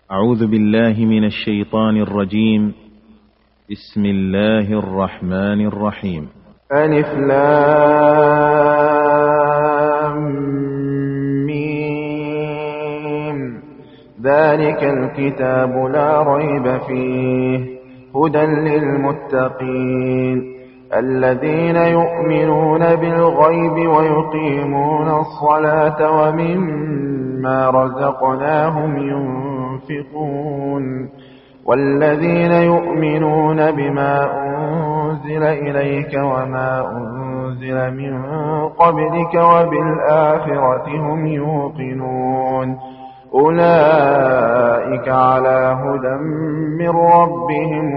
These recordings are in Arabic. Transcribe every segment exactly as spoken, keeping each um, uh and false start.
أعوذ بالله من الشيطان الرجيم. بسم الله الرحمن الرحيم. ألف لام ميم. ذلك الكتاب لا ريب فيه هدى للمتقين الذين يؤمنون بالغيب ويقيمون الصلاة ومما رزقناهم ينفقون والذين يؤمنون بما أنزل إليك وما أنزل من قبلك وبالآخرة هم يوقنون أولئك على هدى من ربهم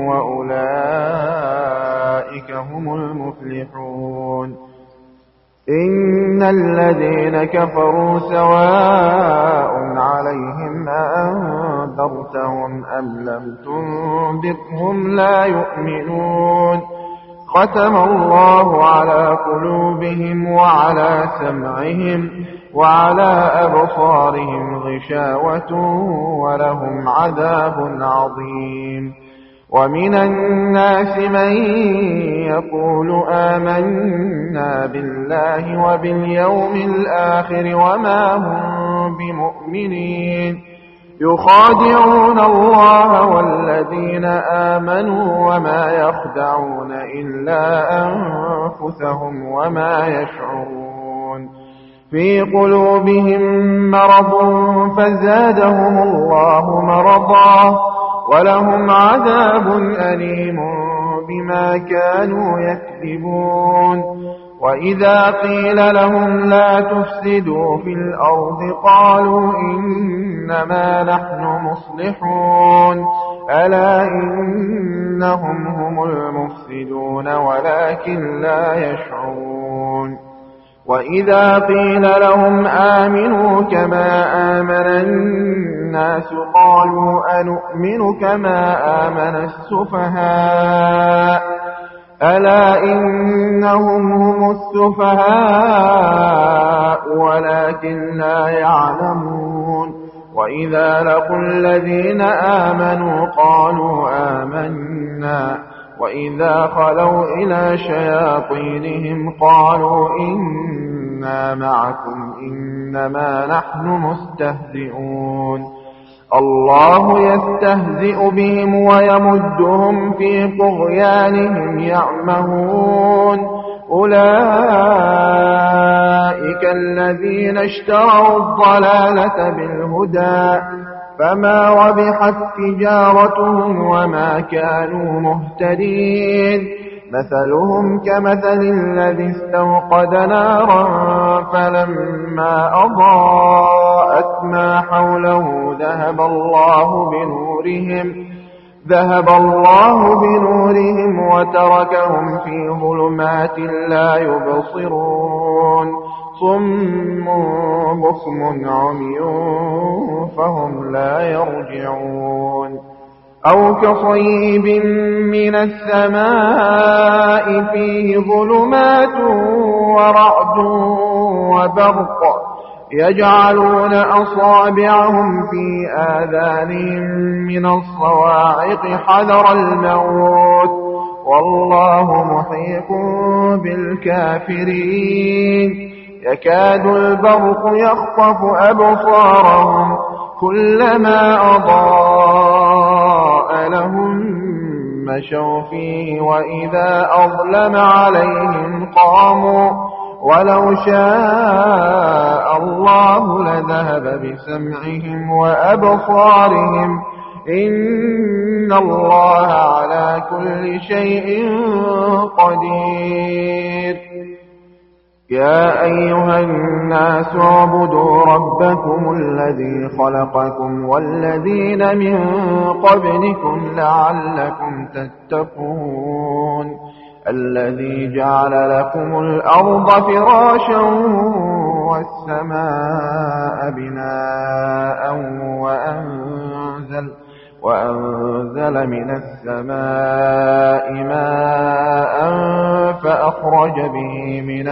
وأولئك هم المفلحون. إن الذين كفروا سواء عليهم أأنذرتهم أم لم تنذرهم لا يؤمنون. ختم الله على قلوبهم وعلى سمعهم وعلى أبصارهم غشاوة ولهم عذاب عظيم. ومن الناس من يقول آمنا بالله وباليوم الآخر وما هم بمؤمنين يخادعون الله والذين آمنوا وما يخدعون إلا أنفسهم وما يشعرون. في قلوبهم مرض فزادهم الله مرضا ولهم عذاب أليم بما كانوا يكذبون. وإذا قيل لهم لا تفسدوا في الأرض قالوا إنما نحن مصلحون ألا إنهم هم المفسدون ولكن لا يشعرون. وإذا قيل لهم آمنوا كما آمن الناس قالوا أنؤمن كما آمن السفهاء ألا إنهم هم السفهاء ولكن لا يعلمون. وإذا لقوا الذين آمنوا قالوا آمنا وإذا خلوا إلى شياطينهم قالوا إنا معكم إنما نحن مستهزئون. الله يستهزئ بهم ويمدهم في طغيانهم يعمهون. أولئك الذين اشتروا الضلالة بالهدى فما ربحت تجارتهم وما كانوا مهتدين. مثلهم كمثل الذي استوقد نارا فلما أضاءت ما حوله ذهب الله بنورهم ذهب الله بنورهم وتركهم في ظلمات لا يبصرون. صم بكم عمي فهم لا يرجعون. أو كصيب من السماء فيه ظلمات ورعد وبرق يجعلون أصابعهم في آذانهم من الصواعق حذر الموت والله محيط بالكافرين. يكاد البرق يخطف أبصارهم كلما أضاء لهم مشوا فيه وإذا أظلم عليهم قاموا ولو شاء الله لذهب بسمعهم وأبصارهم إن الله على كل شيء قدير. يا أيها الناس اعبدوا ربكم الذي خلقكم والذين من قبلكم لعلكم تتقون. الذي جعل لكم الأرض فراشا والسماء بناء وأنزل وأنزل من السماء ماء فأخرج به من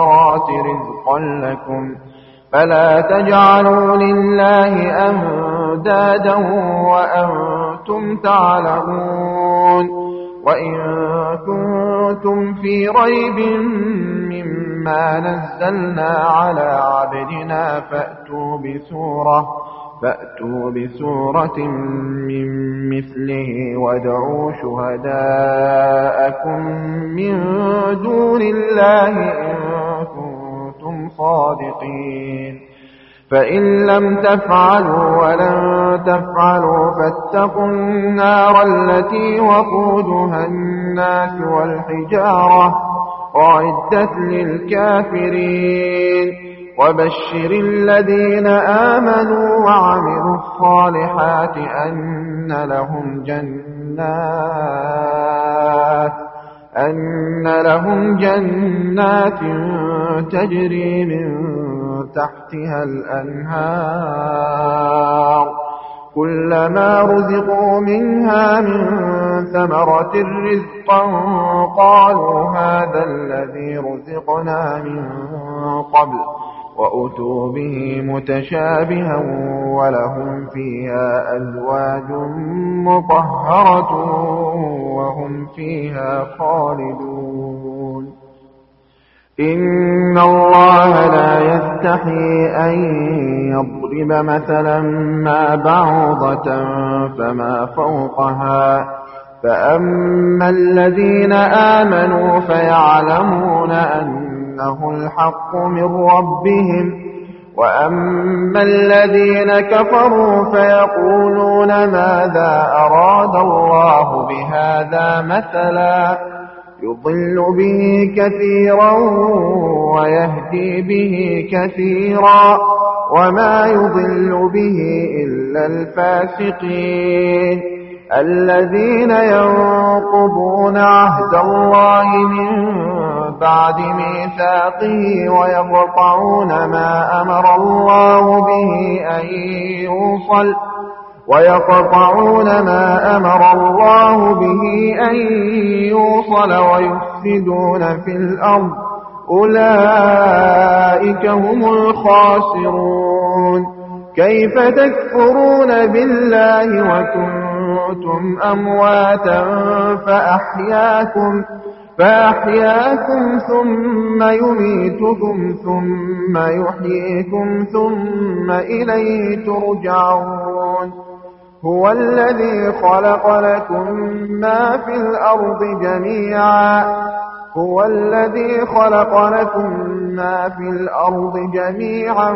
الثمرات رزقا لكم فلا تجعلوا لله أندادا أندادا وأنتم تعلمون وإن كنتم في ريب مما نزلنا على عبدنا فأتوا بسورة فأتوا بسورة من مثله وادعوا شهداءكم من دون الله إن كنتم صادقين فإن لم تفعلوا ولن تفعلوا فاتقوا النار التي وقودها الناس والحجارة أعدت للكافرين وبشر الذين آمنوا وعملوا الصالحات أن لهم جنات أن لهم جنات تجري من تحتها الأنهار كلما رزقوا منها من ثمرة رزقا قالوا هذا الذي رزقنا من قبل وأتوا به متشابها ولهم فيها أزواج مطهرة وهم فيها خالدون إن الله لا يستحي أن يضرب مثلا ما بعوضة فما فوقها فأما الذين آمنوا فيعلمون أنه الحق من ربهم وأما الذين كفروا فيقولون ماذا أراد الله بهذا مثلا يضل به كثيرا ويهدي به كثيرا وما يضل به إلا الفاسقين الذين ينقضون عهد الله من بعد ميثاقه ويقطعون ما أمر الله به أن يوصل ويقطعون ما أمر الله به أن يوصل ويفسدون في الأرض أولئك هم الخاسرون كيف تكفرون بالله وكنتم أمواتا فأحياكم فأحياكم ثم يميتكم ثم يحييكم ثم إليه ترجعون هو الذي خلق لكم ما في الأرض جميعا هو الذي خلق لكم ما في الأرض جميعا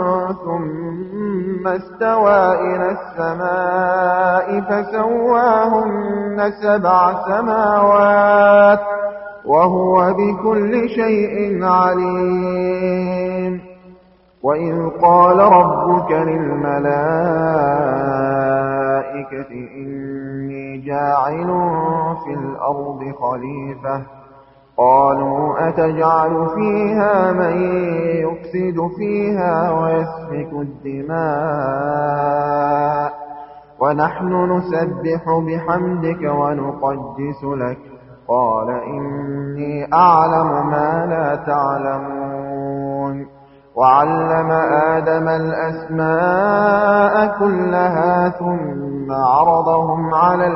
ثم استوى إلى السماء فسواهن سبع سماوات وهو بكل شيء عليم وإذ قال ربك للملائكة إني جاعل في الأرض خليفة قالوا أتجعل فيها من يفسد فيها ويسفك الدماء ونحن نسبح بحمدك ونقدس لك قال إني أعلم ما لا تعلمون وعلم آدم الأسماء كلها ثم عرضهم على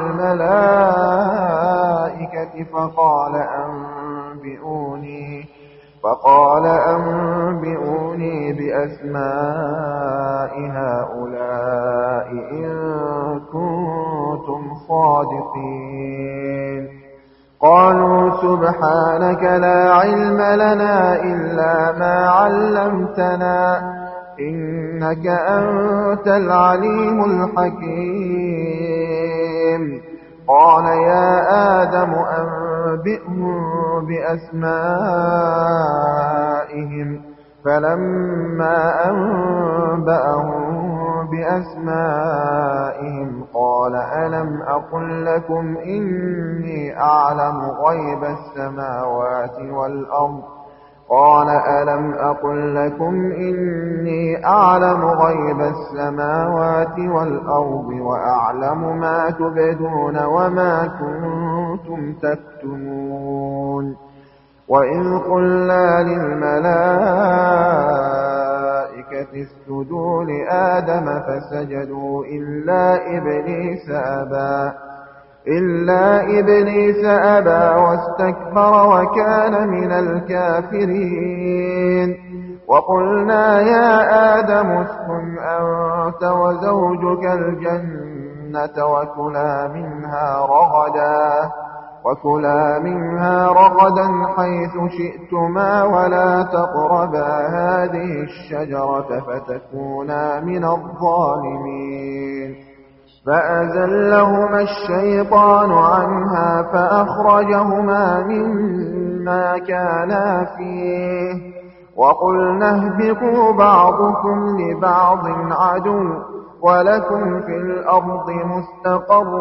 الملائكة فقال أنبئوني فقال أنبئوني بأسماء هؤلاء إن كنتم صادقين قالوا سبحانك لا علم لنا إلا ما علمتنا إنك أنت العليم الحكيم قال يا آدم أنبئهم بأسمائهم فلما أنبأهم بأسمائهم قال ألم أقل لكم إني أعلم غيب السماوات والأرض قال ألم أقل لكم إني أعلم غيب السماوات والأرض وأعلم ما تبدون وما كنتم تكتمون وإذ قلنا للملائكة الملائكة اسجدوا لآدم فسجدوا إلا إبليس أبى إلا إبليس أبى واستكبر وكان من الكافرين وقلنا يا آدم اسكن أنت وزوجك الجنة وكلا منها رغدا وكلا منها رغدا حيث شئتما ولا تقربا هذه الشجرة فتكونا من الظالمين فأزلهما الشيطان عنها فأخرجهما مما كانا فيه وقلنا اهبطوا بعضكم لبعض عدو ولكم في الأرض مستقر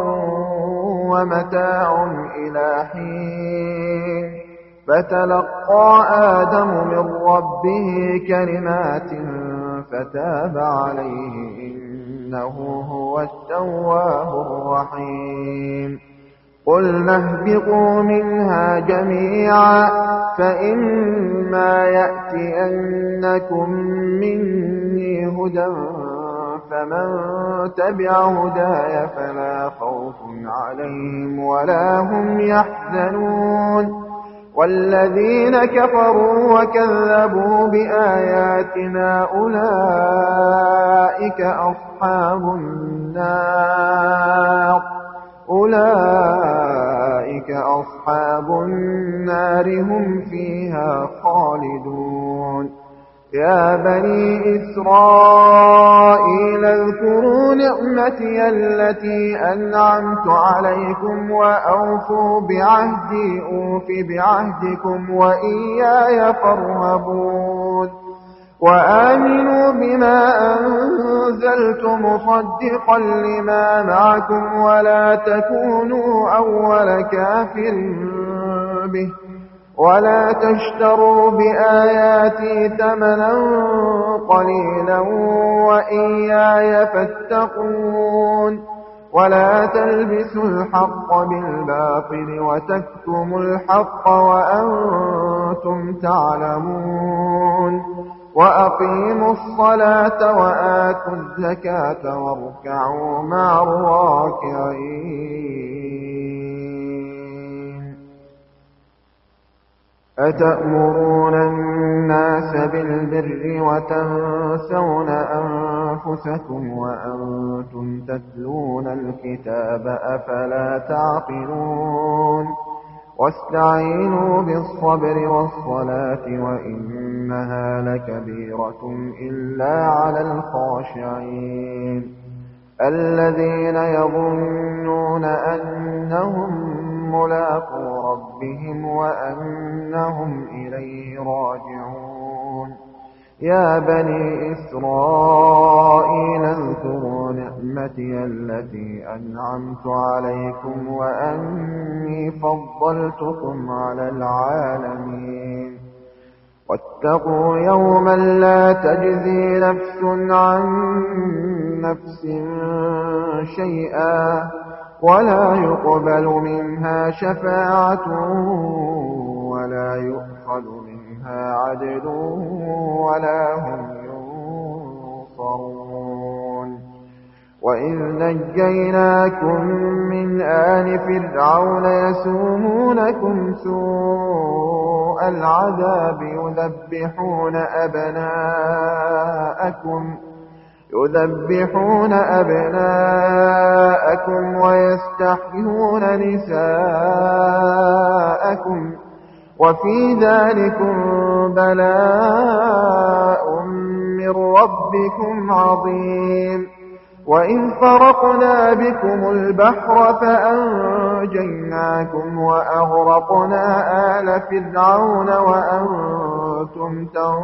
ومتاع إلى حين فتلقى آدم من ربه كلمات فتاب عليه إنه هو التواب الرحيم قلنا اهبطوا منها جميعا فإما يأتينكم مني هدى فمن تبع هداي فلا خوف عليهم ولا هم يحزنون والذين كفروا وكذبوا بآياتنا أولئك أصحاب النار أولئك أصحاب النار هم فيها خالدون يا بني إسرائيل اذكروا نعمتي التي أنعمت عليكم وأوفوا بعهدي أوف بعهدكم وإياي فارهبون وآمنوا بما أنزلت مصدقا لما معكم ولا تكونوا أول كافر به ولا تشتروا بآياتي ثمنا قليلا وإياي فاتقون ولا تلبسوا الحق بالباطل وتكتموا الحق وأنتم تعلمون وأقيموا الصلاة وآتوا الزكاة واركعوا مع الراكعين أتأمرون الناس بالبر وتنسون أنفسكم وأنتم تتلون الكتاب أفلا تعقلون واستعينوا بالصبر والصلاة وإنها لكبيرة إلا على الخاشعين الذين يظنون أنهم ملاقو ربهم وأنهم إليه راجعون يا بني إسرائيل اذكروا نعمتي التي أنعمت عليكم وأني فضلتكم على العالمين واتقوا يوما لا تجزي نفس عن نفس شيئا ولا يقبل منها شفاعة ولا يؤخذ منها عدل ولا هم ينصرون وإذ نجيناكم من آل فرعون يسومونكم سوء العذاب يذبحون أبناءكم يذبحون أبناءكم ويستحيون نساءكم وفي ذلكم بلاء من ربكم عظيم وإذ فرقنا بكم البحر فأنجيناكم وأغرقنا آل فرعون وأنتم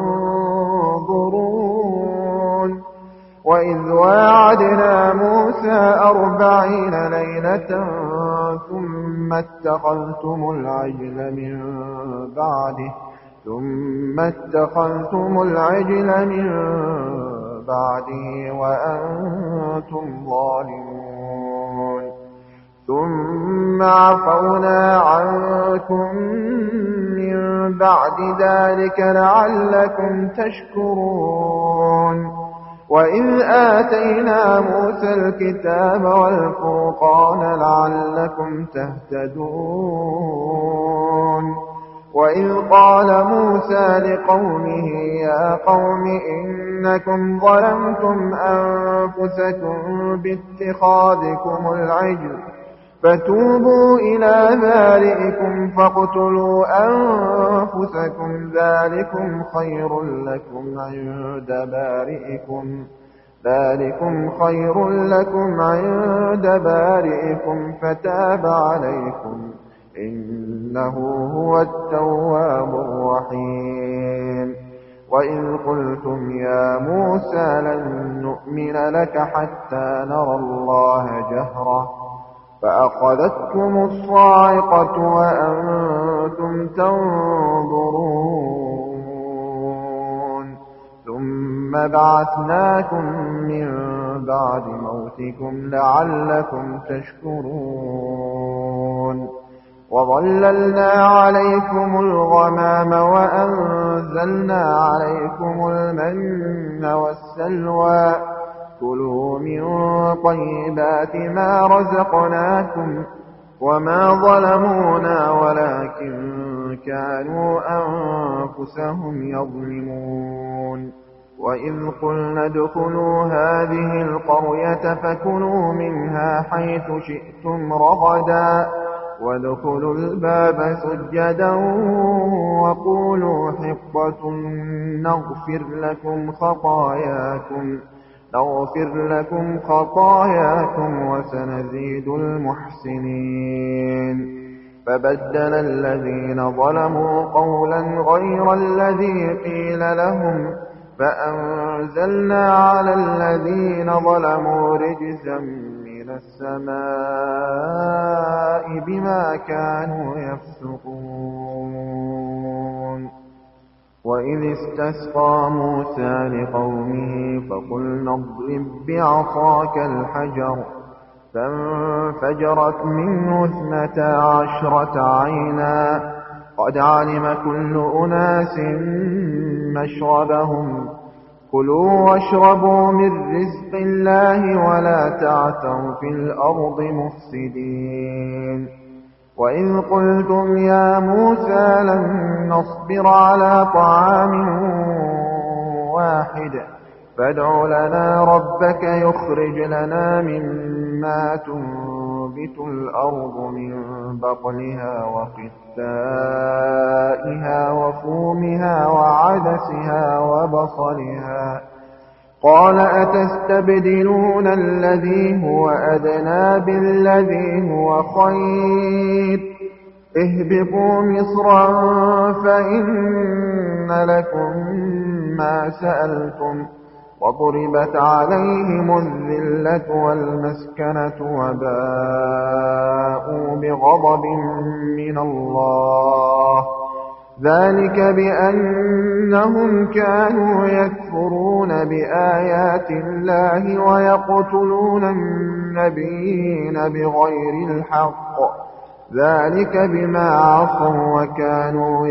تنظرون وإذ واعدنا موسى أربعين ليلة ثم اتخذتم العجل من بعده ثم اتخذتم العجل من بعده وأنتم ظالمون ثم عفونا عنكم من بعد ذلك لعلكم تشكرون وإذ آتينا موسى الكتاب والفرقان لعلكم تهتدون وإذ قال موسى لقومه يا قوم إنكم ظلمتم أنفسكم باتخاذكم العجل فتوبوا إلى بارئكم فاقتلوا أنفسكم ذلكم خير لكم عند بارئكم ذلكم خير لكم عند بارئكم فتاب عليكم إنه هو التواب الرحيم وإذ قلتم يا موسى لن نؤمن لك حتى نرى الله جهرة فأخذتكم الصاعقة وأنتم تنظرون ثم بعثناكم من بعد موتكم لعلكم تشكرون وظللنا عليكم الغمام وأنزلنا عليكم المن والسلوى كلوا من طيبات ما رزقناكم وما ظلمونا ولكن كانوا أنفسهم يظلمون وإذ قلنا ادخلوا هذه القرية فكلوا منها حيث شئتم رغدا وادخلوا الباب سجدا وقولوا حطة نغفر لكم خطاياكم نغفر لكم خطاياكم وسنزيد المحسنين فبدل الذين ظلموا قولا غير الذي قيل لهم فأنزلنا على الذين ظلموا رجزا من السماء بما كانوا يفسقون وإذ استسقى موسى لقومه فقلنا اضرب بعصاك الحجر فانفجرت منه اثنتا عشرة عينا قد علم كل أناس مشربهم كلوا واشربوا من رزق الله ولا تعثوا في الأرض مفسدين وإذ قلتم يا موسى لن نصبر على طعام واحد فادع لنا ربك يخرج لنا مما تنبت الأرض من بقلها وقثائها وفومها وعدسها وبصلها قال أتستبدلون الذي هو أدنى بالذي هو خير اهبطوا مصرا فإن لكم ما سألتم وضربت عليهم الذلة والمسكنة وباءوا بغضب من الله ذلك بأنهم كانوا يكفرون بآيات الله ويقتلون النبيين بغير الحق ذلك بما عصوا وكانوا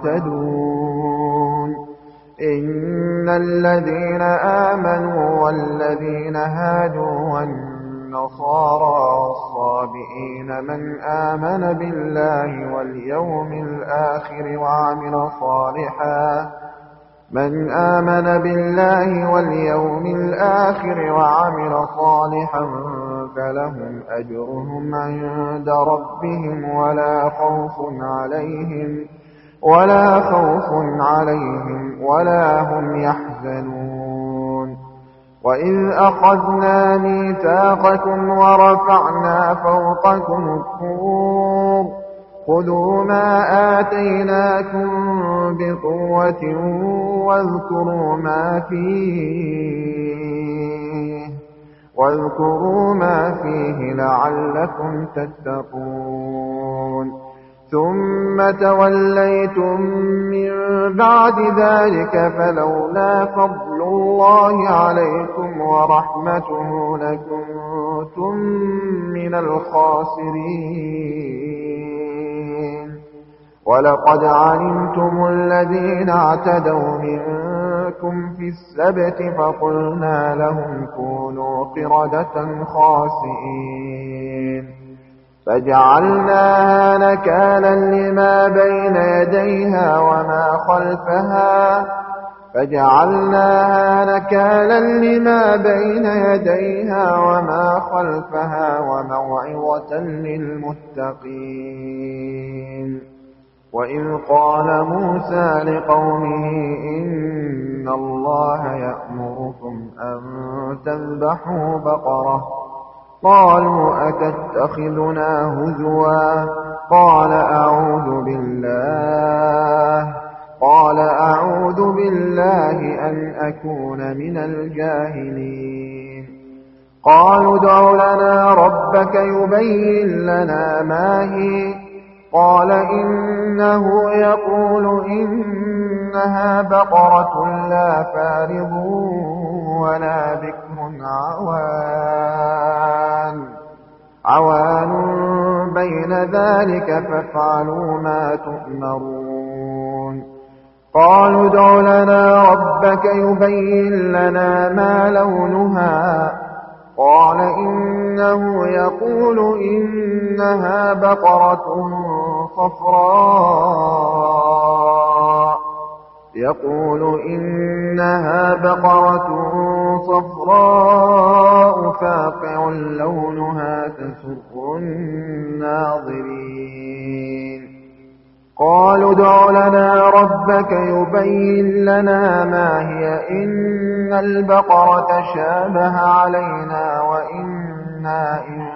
يعتدون إن الذين آمنوا والذين هادوا والنصارى والصابئين من آمن بالله واليوم الآخر وعمل صالحا من آمن بالله واليوم الآخر وعمل صالحا فلهم أجرهم عند ربهم ولا خوف عليهم ولا خوف عليهم ولا هم يحزنون وإذ أخذنا ميثاقكم ورفعنا فوقكم الطور خذوا ما آتيناكم بقوة واذكروا ما فيه واذكروا ما فيه لعلكم تتقون ثم توليتم من بعد ذلك فلولا فضل فضل الله عليكم ورحمته لكنتم من الخاسرين. ولقد علمتم الذين اعتدوا منكم في السبت فقلنا لهم كونوا قردة خاسئين فجعلناها نكالا لما بين يديها وما خلفها فجعلناها نكالا لما بين يديها وما خلفها وموعظة للمتقين. وإذ قال موسى لقومه إن الله يأمركم أن تذبحوا بقرة قالوا أتتخذنا هزوا قال أعوذ بالله قال أعوذ بالله أن أكون من الجاهلين. قالوا ادع لنا ربك يبين لنا ما هي قال إنه يقول إنها بقرة لا فارض ولا بكر عوان عوان بين ذلك فافعلوا ما تؤمرون. قالوا ادع لنا ربك يبين لنا ما لونها قال إنه يقول إنها بقرة صفراء يقول إنها بقرة صفراء فاقع لونها تسر الناظرين. قالوا ادع لنا ربك يبين لنا ما هي إن البقرة شابه علينا وإنا إن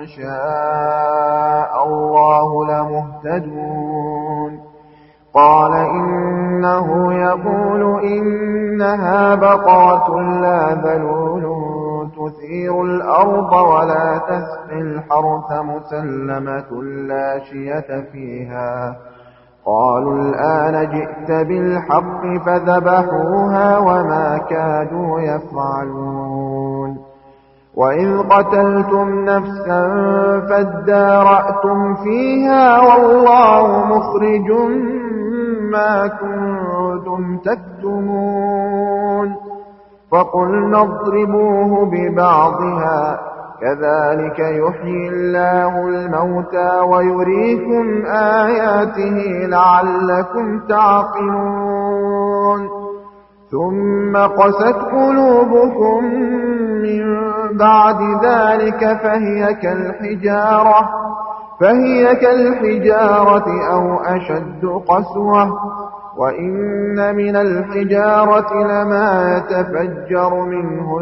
شاء الله لمهتدون. قال إنه يقول إنها بقرة لا ذلول تثير الأرض ولا تسقي الحرث مسلمة لا شية فيها. قالوا الآن جئت بالحق فذبحوها وما كادوا يفعلون. وإذ قتلتم نفسا فادارأتم فيها والله مخرج ما كنتم تكتمون. فقلنا اضربوه ببعضها كذلك يحيي الله الموتى ويريكم آياته لعلكم تعقلون. ثم قست قلوبكم من بعد ذلك فهي كالحجارة فهي كالحجارة أو أشد قسوة وإن من الحجارة لما يتفجر منه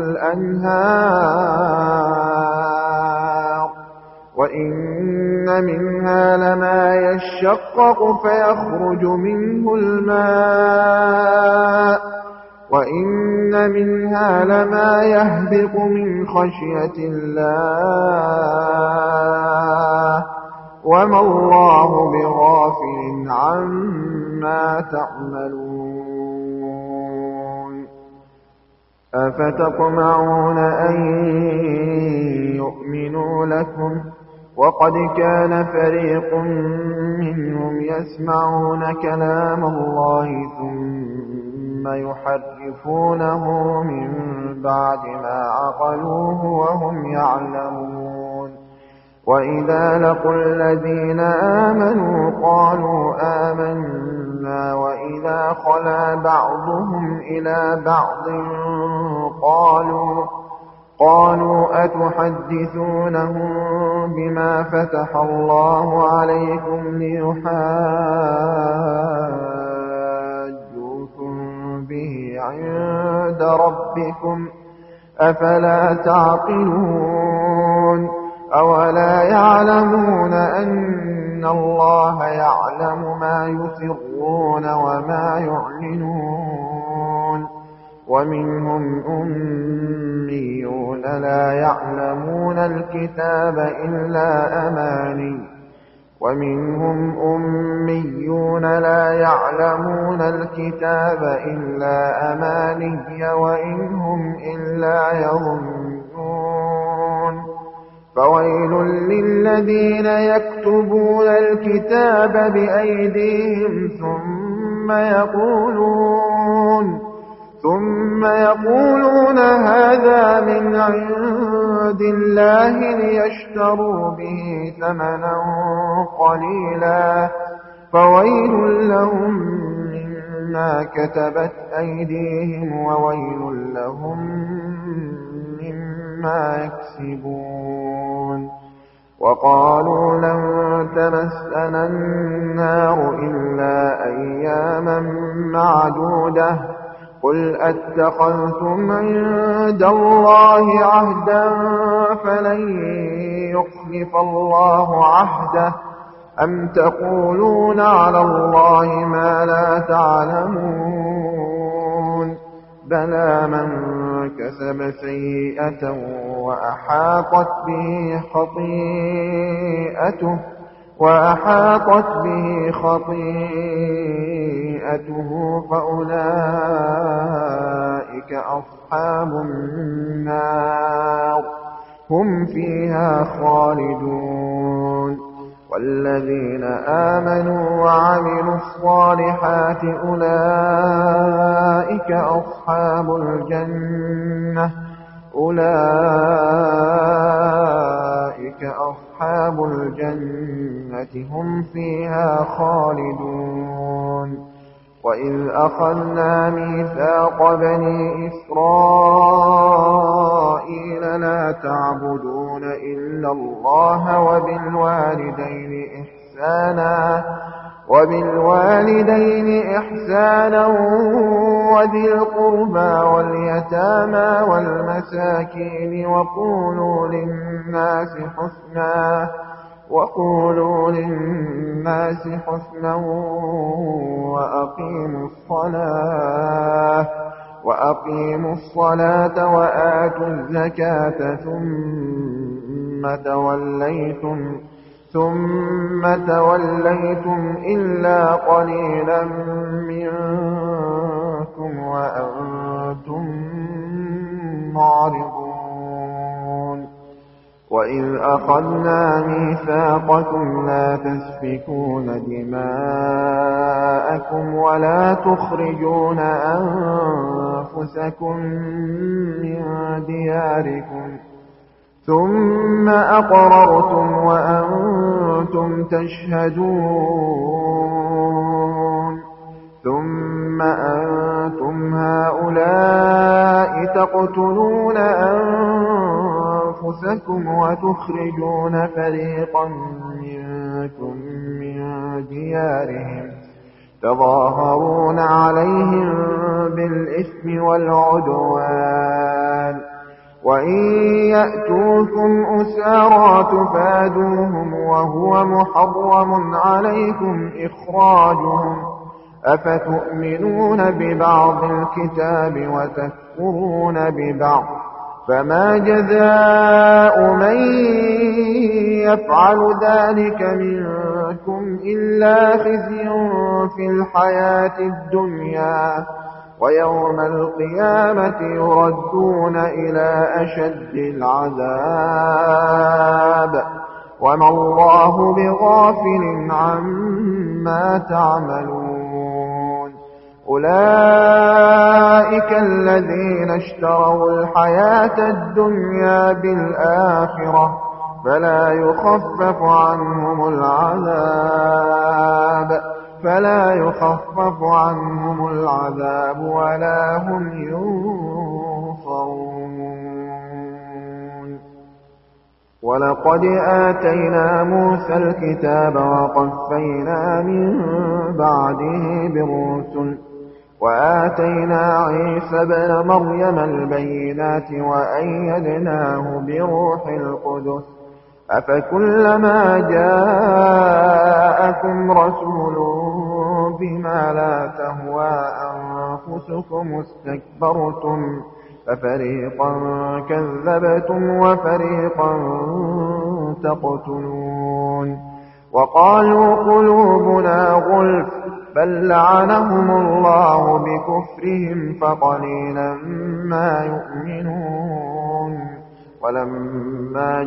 الأنهار وإن منها لما يشقق فيخرج منه الماء وإن منها لما يهبط من خشية الله وما الله بغافل عما تعملون. أفتطمعون أن يؤمنوا لكم وقد كان فريق منهم يسمعون كلام الله ثم يحرفونه من بعد ما عقلوه وهم يعلمون. وإذا لقوا الذين آمنوا قالوا آمنا وإذا خلا بعضهم إلى بعض قالوا قالوا أتحدثونهم بما فتح الله عليكم ليحاجوكم به عند ربكم أفلا تعقلون. أولا يعلمون أن الله يعلم ما يسرون وما يعلنون. ومنهم أميون لا يعلمون الكتاب إلا أماني ومنهم أميون لا يعلمون الكتاب إلا أماني وإن هم إلا يظنون فويل للذين يكتبون الكتاب بأيديهم ثم يقولون ثم يقولون هذا من عند الله ليشتروا به ثمنا قليلا فويل لهم مما كتبت أيديهم وويل لهم مما يكسبون وقالوا لن تمسنا النار إلا أياما معدودة قل أتخذتم عند الله عهدا فلن يخلف الله عهده أم تقولون على الله ما لا تعلمون بلى من كسب سيئة وأحاطت به خطيئته وأحاطت به خطيئته فأولئك أصحاب النار هم فيها خالدون والذين آمنوا وعملوا الصالحات أولئك أصحاب الجنة أولئك أصحاب الجنة هم فيها خالدون وإذ أخذنا ميثاق بني إسرائيل لا تعبدون إلا الله وبالوالدين إحسانا وبالوالدين إحسانا وذي القربى واليتامى والمساكين وقولوا للناس حسنا وقولوا للناس حسنا وأقيموا الصلاة وأقيموا الصلاة وآتوا الزكاة ثم توليتم ثم توليتم إلا قليلا منكم وأنتم معرضون وإذ أخذنا ميثاقكم لا تسفكون دماءكم ولا تخرجون أنفسكم من دياركم ثم أقررتم وأنتم تشهدون ثم أنتم هؤلاء تقتلون أنفسكم وتخرجون فريقا منكم من ديارهم تظاهرون عليهم بالإثم والعدوان وإن يأتوكم أسارى تفادوهم وهو محرم عليكم إخراجهم أفتؤمنون ببعض الكتاب وتكفرون ببعض فما جزاء من يفعل ذلك منكم إلا خزي في الحياة الدنيا ويوم القيامة يردون إلى أشد العذاب وما الله بغافل عما تعملون أولئك الذين اشتروا الحياة الدنيا بالآخرة فلا يخفف عنهم العذاب فلا يخفف عنهم العذاب ولا هم ينصرون ولقد آتينا موسى الكتاب وقفينا من بعده بالرسل وآتينا عيسى ابن مريم البينات وأيدناه بروح القدس أفكلما جاءكم رسول بما لا تهوى أنفسكم استكبرتم ففريقا كذبتم وفريقا تقتلون وقالوا قلوبنا غلف بل لعنهم الله بكفرهم فقليلا ما يؤمنون ولما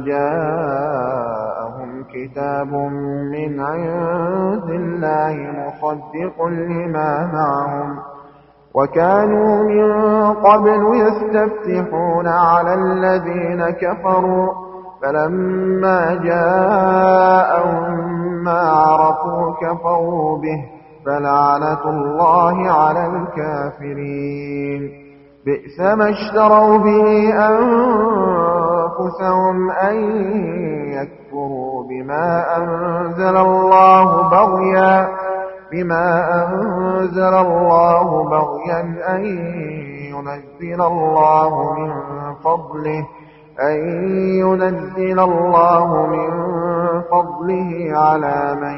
جاءهم كتاب من عند الله مصدق لما معهم وكانوا من قبل يستفتحون على الذين كفروا فلما جاءهم ما عرفوا كفروا به فلعنة الله على الكافرين بئس ما اشتروا به أنفسهم أن يكفروا بما أنزل الله بغيا بما أنزل الله بغيا أن ينزل الله من فضله أن ينزل الله من فضله على من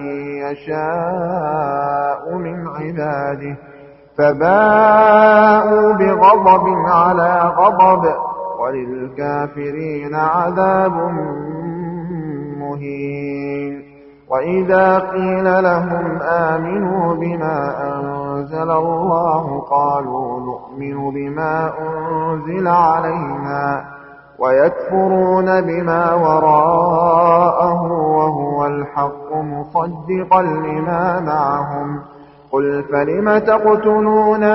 يشاء من عباده فباءوا بغضب على غضب وللكافرين عذاب مهين وإذا قيل لهم آمنوا بما أنزل الله قالوا نؤمن بما أنزل علينا ويكفرون بما وراءه وهو الحق مصدقا لما معهم قل فلم تقتلون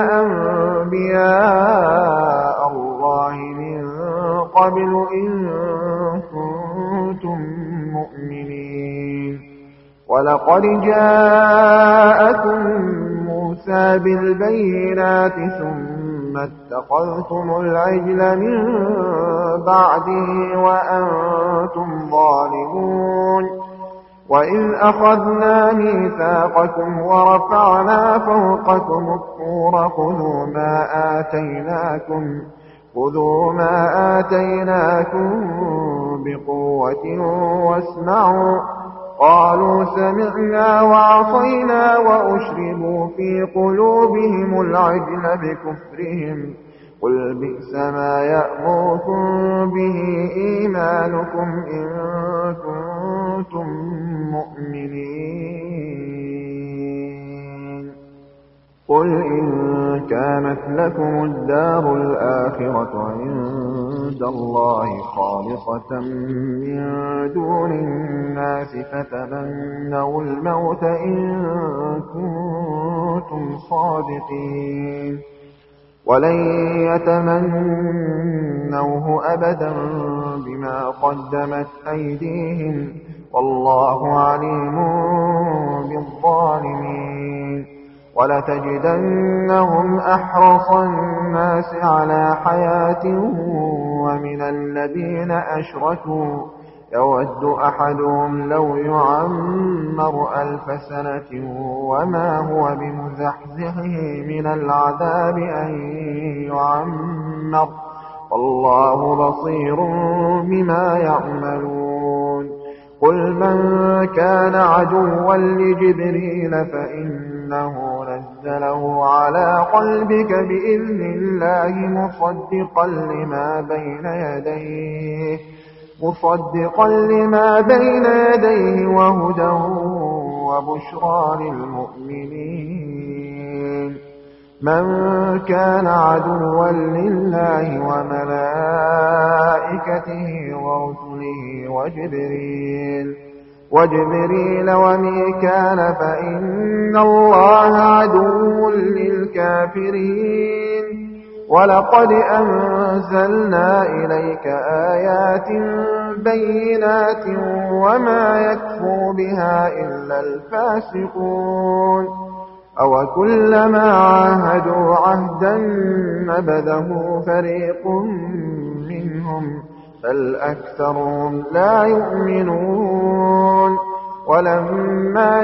أنبياء الله من قبل إن كنتم مؤمنين ولقد جاءكم موسى بالبينات ثم اتخذتم العجل من بعده وأنتم ظالمون وإذ أخذنا ميثاقكم ورفعنا فوقكم الطور خذوا ما آتيناكم خذوا ما آتيناكم بقوة واسمعوا قالوا سمعنا وعصينا وأشربوا في قلوبهم العجل بكفرهم قل بئس ما يأمركم به إيمانكم إن كنتم مؤمنين قل إن كانت لكم الدار الآخرة عند الله خالصة من دون الناس فتمنوا الموت إن كنتم صادقين ولن يتمنوه أبدا بما قدمت أيديهم والله عليم بالظالمين ولتجدنهم أحرص الناس على حياة ومن الذين أشركوا يود أحدهم لو يعمر ألف سنة وما هو بمزحزحه من العذاب أن يعمر والله بصير بما يعملون قل من كان عدوا لجبريل فإنه نزله على قلبك بإذن الله مصدقا لما بين يديه مصدقا لما بين يديه وهدى وبشرى للمؤمنين من كان عدوا لله وملائكته ورسله وجبريل وجبريل وميكال فإن الله عدو للكافرين ولقد أنزلنا إليك آيات بينات وما يكفر بها إلا الفاسقون أو كلما عاهدوا عهدا نبذه فريق منهم بل أكثرهم لا يؤمنون ولما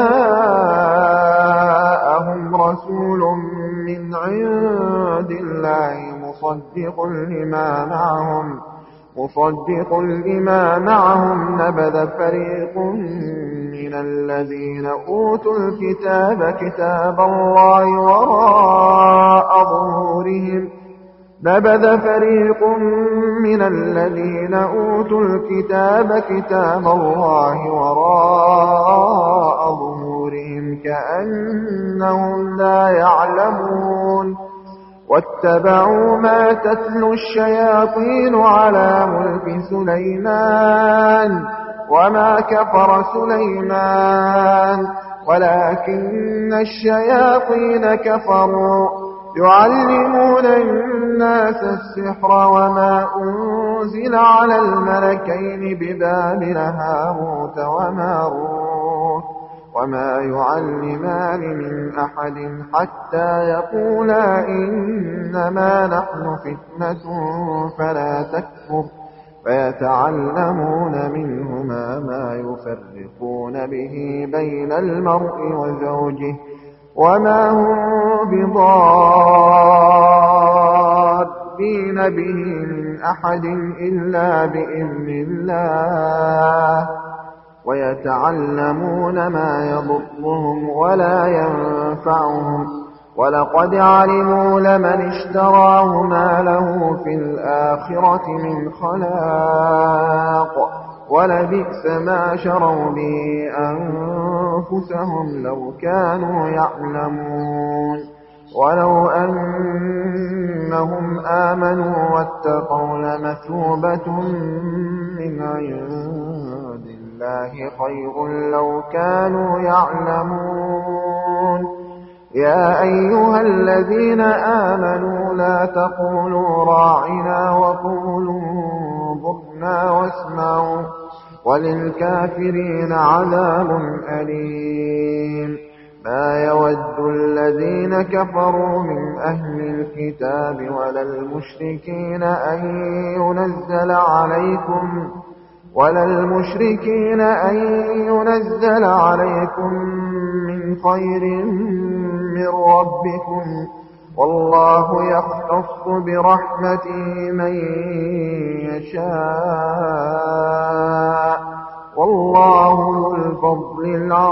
جاءهم رسول من عند الله مصدق لما معهم مصدق لما معهم نبذ فريق من الذين أوتوا الكتاب كتاب الله وراء ظهورهم نبذ فريق من الذين أوتوا الكتاب كتاب الله وراء ظهورهم كأنهم لا يعلمون واتبعوا ما تتلو الشياطين على ملك سليمان وما كفر سليمان ولكن الشياطين كفروا يعلمون الناس السحر وما أنزل على الملكين ببابل هاروت وماروت وما يعلمان من أحد حتى يقولا إنما نحن فتنة فلا تكفر فيتعلمون منهما ما يفرقون به بين المرء وزوجه وما هم بضارين به من أحد إلا بإذن الله ويتعلمون ما يضرهم ولا ينفعهم ولقد علموا لمن اشتراه ما له في الآخرة من خلاق ولبئس ما شروا به أنفسهم لو كانوا يعلمون ولو أنهم آمنوا واتقوا لمثوبة من عند الله خير لو كانوا يعلمون يا أيها الذين آمنوا لا تقولوا راعنا وقولوا انظرنا واسمعوا وللكافرين عذاب أليم ما يود الذين كفروا من أهل الكتاب ولا المشركين أن ينزل عليكم ولا المشركين أن ينزل عليكم من خير من ربكم والله يختص برحمته من يشاء والله ذو الفضل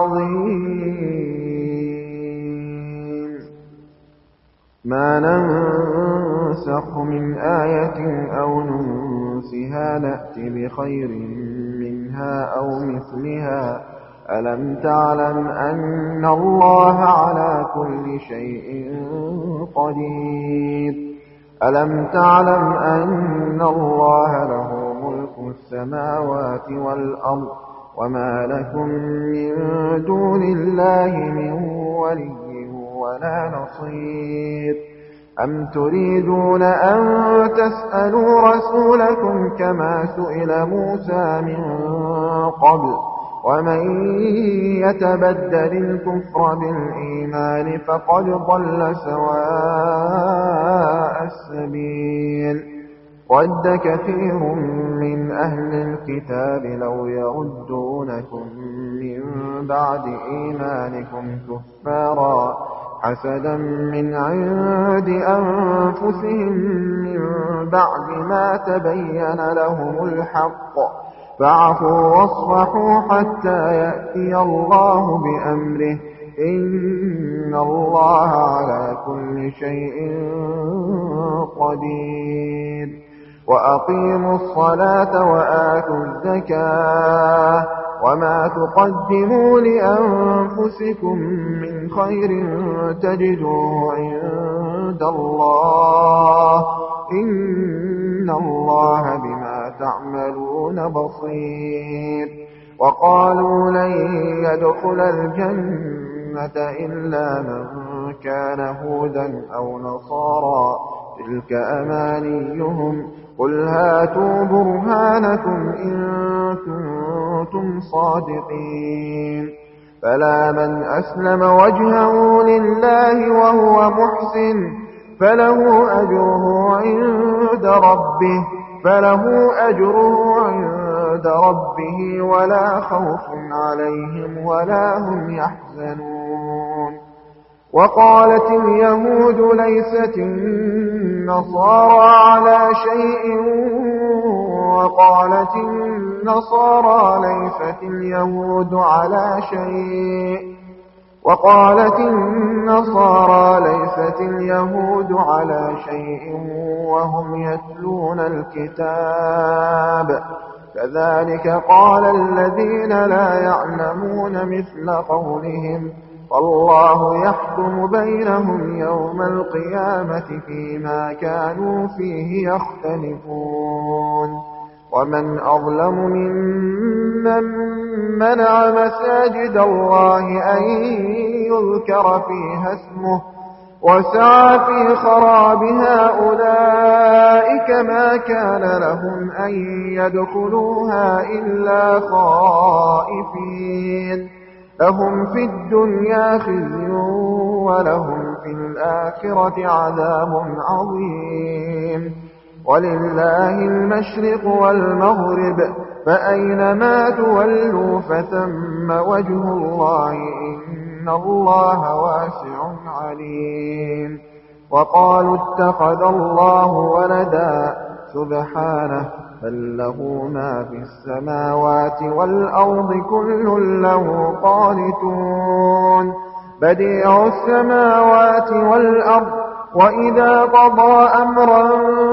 العظيم ما ننسخ من آية أو ننسها نأتي بخير منها أو مثلها ألم تعلم أن الله على كل شيء قدير ألم تعلم أن الله له ملك السماوات والأرض وما لكم من دون الله من ولي ولا نصير أم تريدون أن تسألوا رسولكم كما سئل موسى من قبل ومن يتبدل الكفر بالإيمان فقد ضل سواء السبيل ود كثير من أهل الكتاب لو يردونكم من بعد إيمانكم كفارا حسدا من عند أنفسهم من بعد ما تبين لهم الحق فاعفوا واصفحوا حتى يأتي الله بأمره إن الله على كل شيء قدير وأقيموا الصلاة وآتوا الزكاة وما تقدموا لأنفسكم من خير تجدوه عند الله إن الله بما تعملون بصير وقالوا لن يدخل الجنة إلا من كان هودا أو نصارى تلك أمانيهم قل هاتوا برهانكم إن كنتم صادقين فلا من أسلم وجهه لله وهو محسن فله أجره عند ربه فله أجره عند ربه ولا خوف عليهم ولا هم يحزنون وقالت اليهود ليست النصارى على شيء وقالت النصارى ليست اليهود على شيء وقالت النصارى ليست اليهود على شيء وهم يتلون الكتاب كذلك قال الذين لا يعلمون مثل قولهم فالله يحكم بينهم يوم القيامة فيما كانوا فيه يختلفون ومن أظلم ممن منع مساجد الله أن يذكر فيها اسمه وسعى في خرابها أولئك ما كان لهم أن يدخلوها إلا خائفين لهم في الدنيا خزي ولهم في الآخرة عذاب عظيم ولله المشرق والمغرب فأينما تولوا فثم وجه الله إن الله واسع عليم وقالوا اتخذ الله ولدا سبحانه بل له ما في السماوات والأرض كل له قانتون بديع السماوات والأرض وإذا قضى أمرا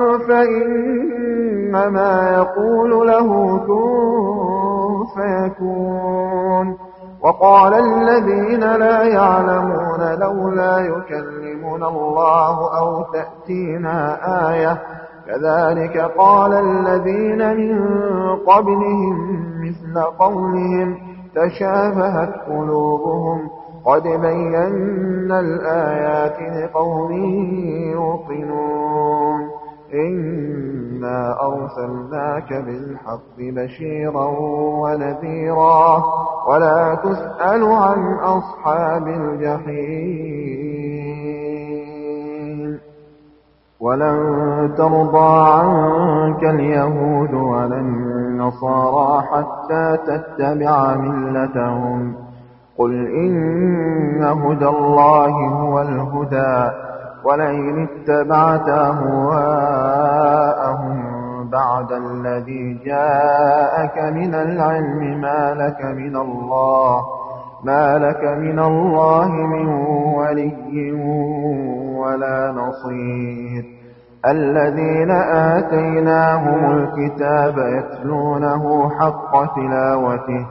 فإنما يقول له كن فيكون وقال الذين لا يعلمون لولا يكلمنا الله أو تأتينا آية كذلك قال الذين من قبلهم مثل قولهم تشابهت قلوبهم قد بينا الآيات لقوم يوقنون إنا أرسلناك بالحق بشيرا ونذيرا ولا تسأل عن أصحاب الجحيم ولن ترضى عنك اليهود ولا النصارى حتى تتبع ملتهم قل إن هدى الله هو الهدى ولئن اتبعت أهواءهم بعد الذي جاءك من العلم ما لك من الله ما لك من الله من ولي ولا نصير الذين آتيناهم الكتاب يتلونه حق تلاوته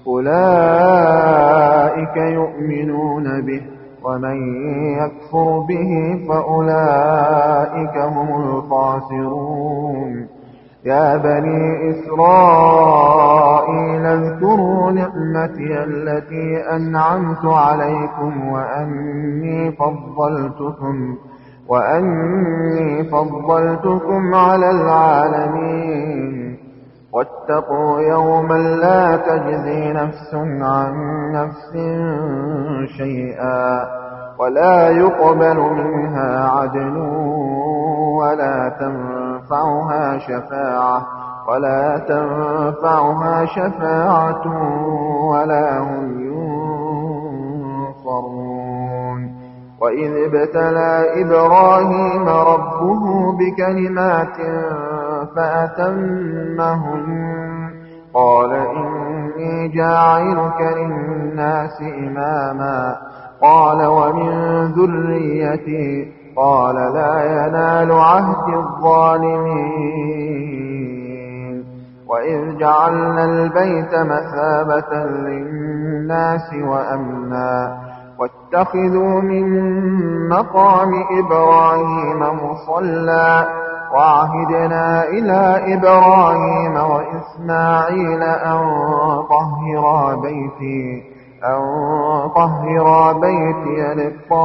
أولئك يؤمنون به ومن يكفر به فأولئك هم الخاسرون يا بني إسرائيل اذكروا نعمتي التي أنعمت عليكم وأني فضلتكم وأني فضلتكم على العالمين واتقوا يوما لا تجزي نفس عن نفس شيئا ولا يقبل منها عدل ولا تنفعها شفاعة ولا تنفعها شفاعة ولا هم ينصرون وإذ ابتلى إبراهيم ربه بكلمات فأتمهن قال إني جاعلك للناس إماما قال ومن ذريتي قال لا ينال عهد الظالمين وإذ جعلنا البيت مثابة للناس وأمنا واتخذوا من مقام إبراهيم مصلى وعهدنا إلى إبراهيم وإسماعيل أن طهرا بيتي أن طهرا بيتي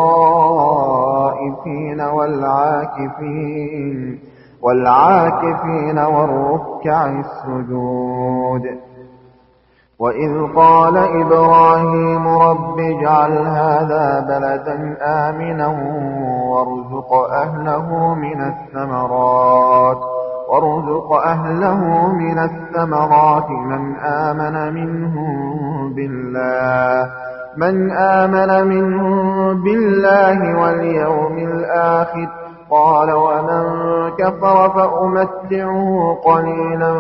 للطائفين والعاكفين والعاكفين والركع السجود وإذ قال إبراهيم رب اجعل هذا بلدا آمنا وارزق أهله من الثمرات وارزق أهله من الثمرات من آمن منهم بالله من آمن منهم بالله واليوم الآخر قال ومن كفر فأمتعه قليلا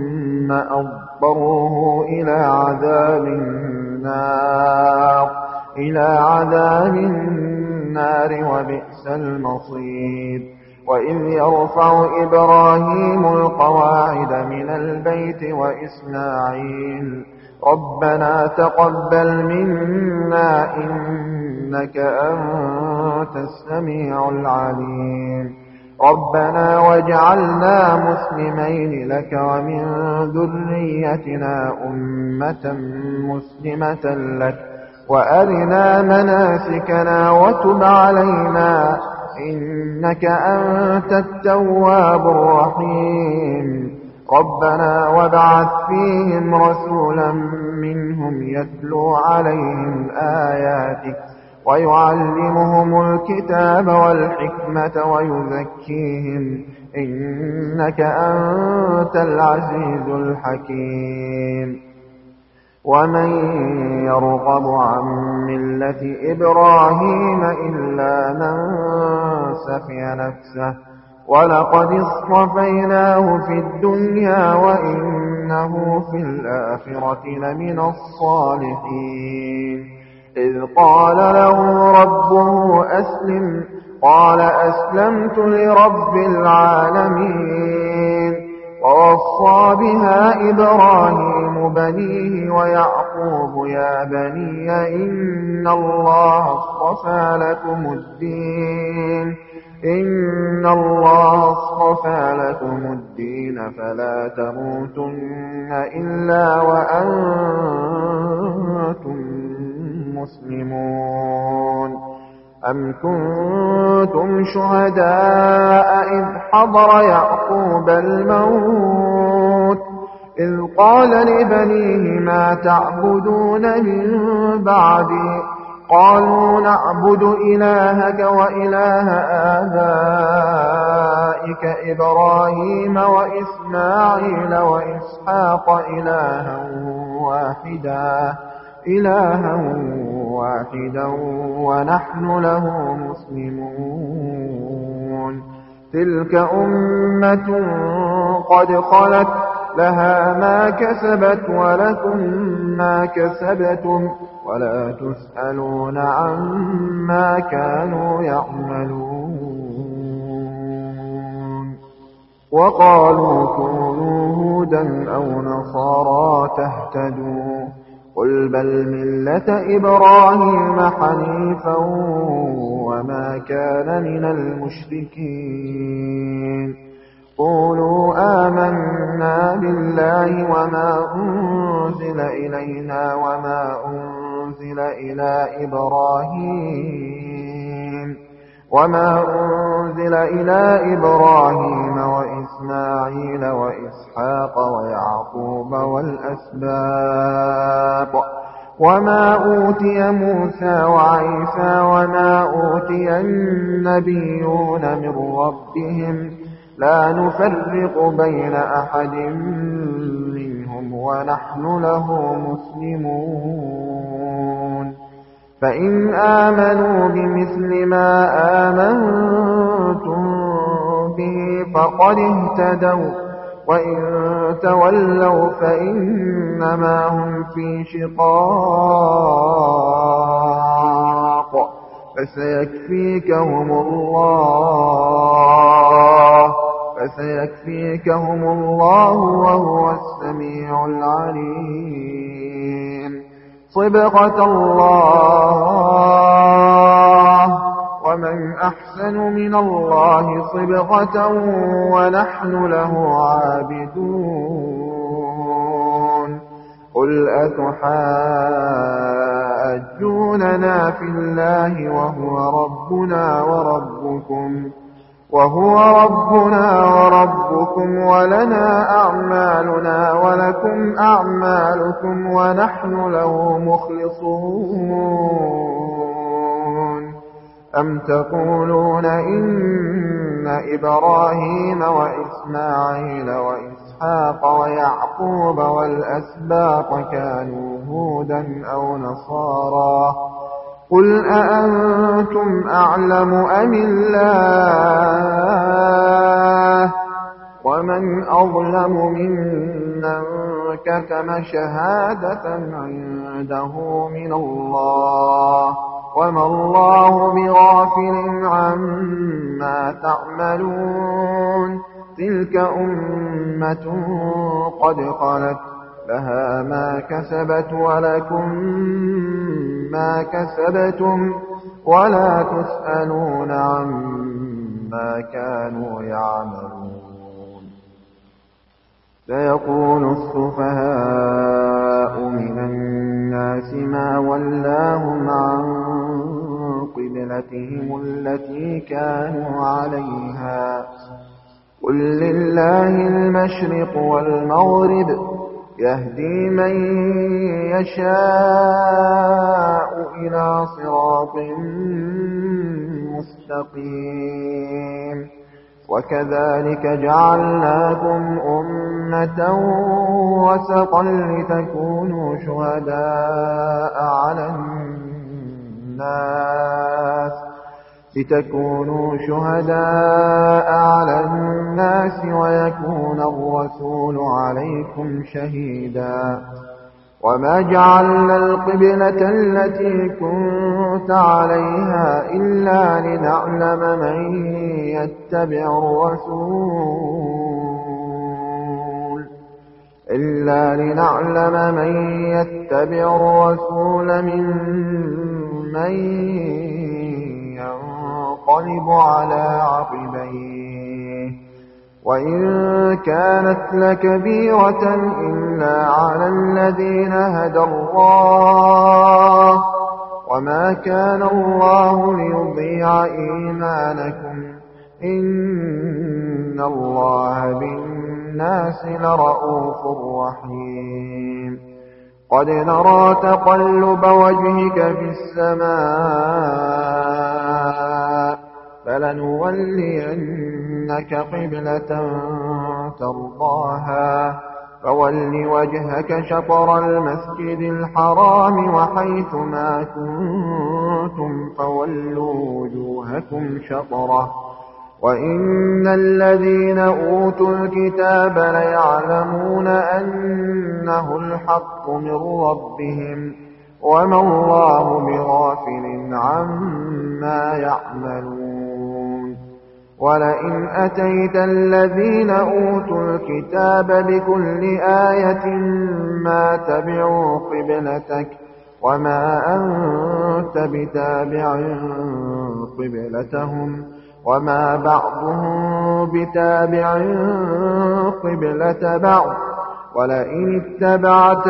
ثم أضطره إلى عذاب النار إلى عذاب النار وبئس المصير. وإذ يرفع إبراهيم القواعد من البيت وإسماعيل ربنا تقبل منا إنك أنت السميع العليم ربنا واجعلنا مسلمين لك ومن ذريتنا أمة مسلمة لك وأرنا مناسكنا وتب علينا إنك أنت التواب الرحيم ربنا وابعث فيهم رسولا منهم يتلو عليهم آياتك ويعلمهم الكتاب والحكمة ويزكيهم إنك أنت العزيز الحكيم. ومن يرغب عن ملة إبراهيم إلا من سفي نفسه ولقد اصطفيناه في الدنيا وإنه في الآخرة لمن الصالحين. إذ قال له ربه أسلم قال أسلمت لرب العالمين. ووصى بها إبراهيم بنيه ويعقوب يا بني إن الله اصطفى لكم الدين إن الله اصطفى لكم الدين فلا تموتن إلا وأنتم مسلمون. أم كنتم شهداء إذ حضر يعقوب الموت إذ قال لبنيه ما تعبدون من بعدي قالوا نعبد إلهك وإله آبائك إبراهيم وإسماعيل وإسحاق إلها واحدا إلها واحدا ونحن له مسلمون. تلك أمة قد خلت لها ما كسبت ولكم ما كسبتم ولا تسألون عما كانوا يعملون. وقالوا كونوا هودا أو نصارى تهتدوا قل بل ملة إبراهيم حنيفا وما كان من المشركين. قولوا آمنا بالله وما أنزل إلينا وما أنزل إلى إبراهيم وما أنزل إلى إبراهيم وإسماعيل وإسحاق ويعقوب والأسباط وما أوتي موسى وعيسى وما أوتي النبيون من ربهم لا نفرق بين أحد منهم ونحن له مسلمون. فإن آمنوا بمثل ما آمنتم به فقد اهتدوا وإن تولوا فإنما هم في شقاق فسيكفيكهم الله فسيكفيكهم الله وهو السميع العليم. صبغة الله ومن أحسن من الله صبغة ونحن له عابدون. قل أتحاجوننا في الله وهو ربنا وربكم وهو ربنا وربكم ولنا أعمالنا ولكم أعمالكم ونحن له مخلصون. أم تقولون إن إبراهيم وإسماعيل وإسحاق ويعقوب والأسباط كانوا هودا أو نصارى قل أأنتم أعلم أم الله ومن أظلم ممن كتم شهادة عنده من الله وما الله بغافل عما تعملون تلك أمة قد خلت لها ما كسبت ولكم ما كسبتم ولا تسألون عما كانوا يعملون سيقول السفهاء من الناس ما ولاهم عن قبلتهم التي كانوا عليها قل لله المشرق والمغرب يهدي من يشاء إلى صراط مستقيم وكذلك جعلناكم أمة وسطا لتكونوا شهداء على الناس لتكونوا شهداء على الناس ويكون الرسول عليكم شهيدا وما جعلنا القبلة التي كنت عليها إلا لنعلم من يتبع الرسول إلا لنعلم من يتبع الرسول ممن ينقلب على عقبيه وإن كانت لكبيرة إلا على الذين هدى الله وما كان الله ليضيع إيمانكم إن الله بالناس لرءوف رحيم قد نرى تقلب وجهك في السماء فلنولينك قبلة ترضاها فول وجهك شطر المسجد الحرام وحيث ما كنتم فولوا وجوهكم شطره وإن الذين أوتوا الكتاب ليعلمون أنه الحق من ربهم وما الله بغافل عما يعملون ولئن أتيت الذين أوتوا الكتاب بكل آية ما تبعوا قبلتك وما أنت بتابع قبلتهم وما بعضهم بتابع قبلة بعض ولئن اتبعت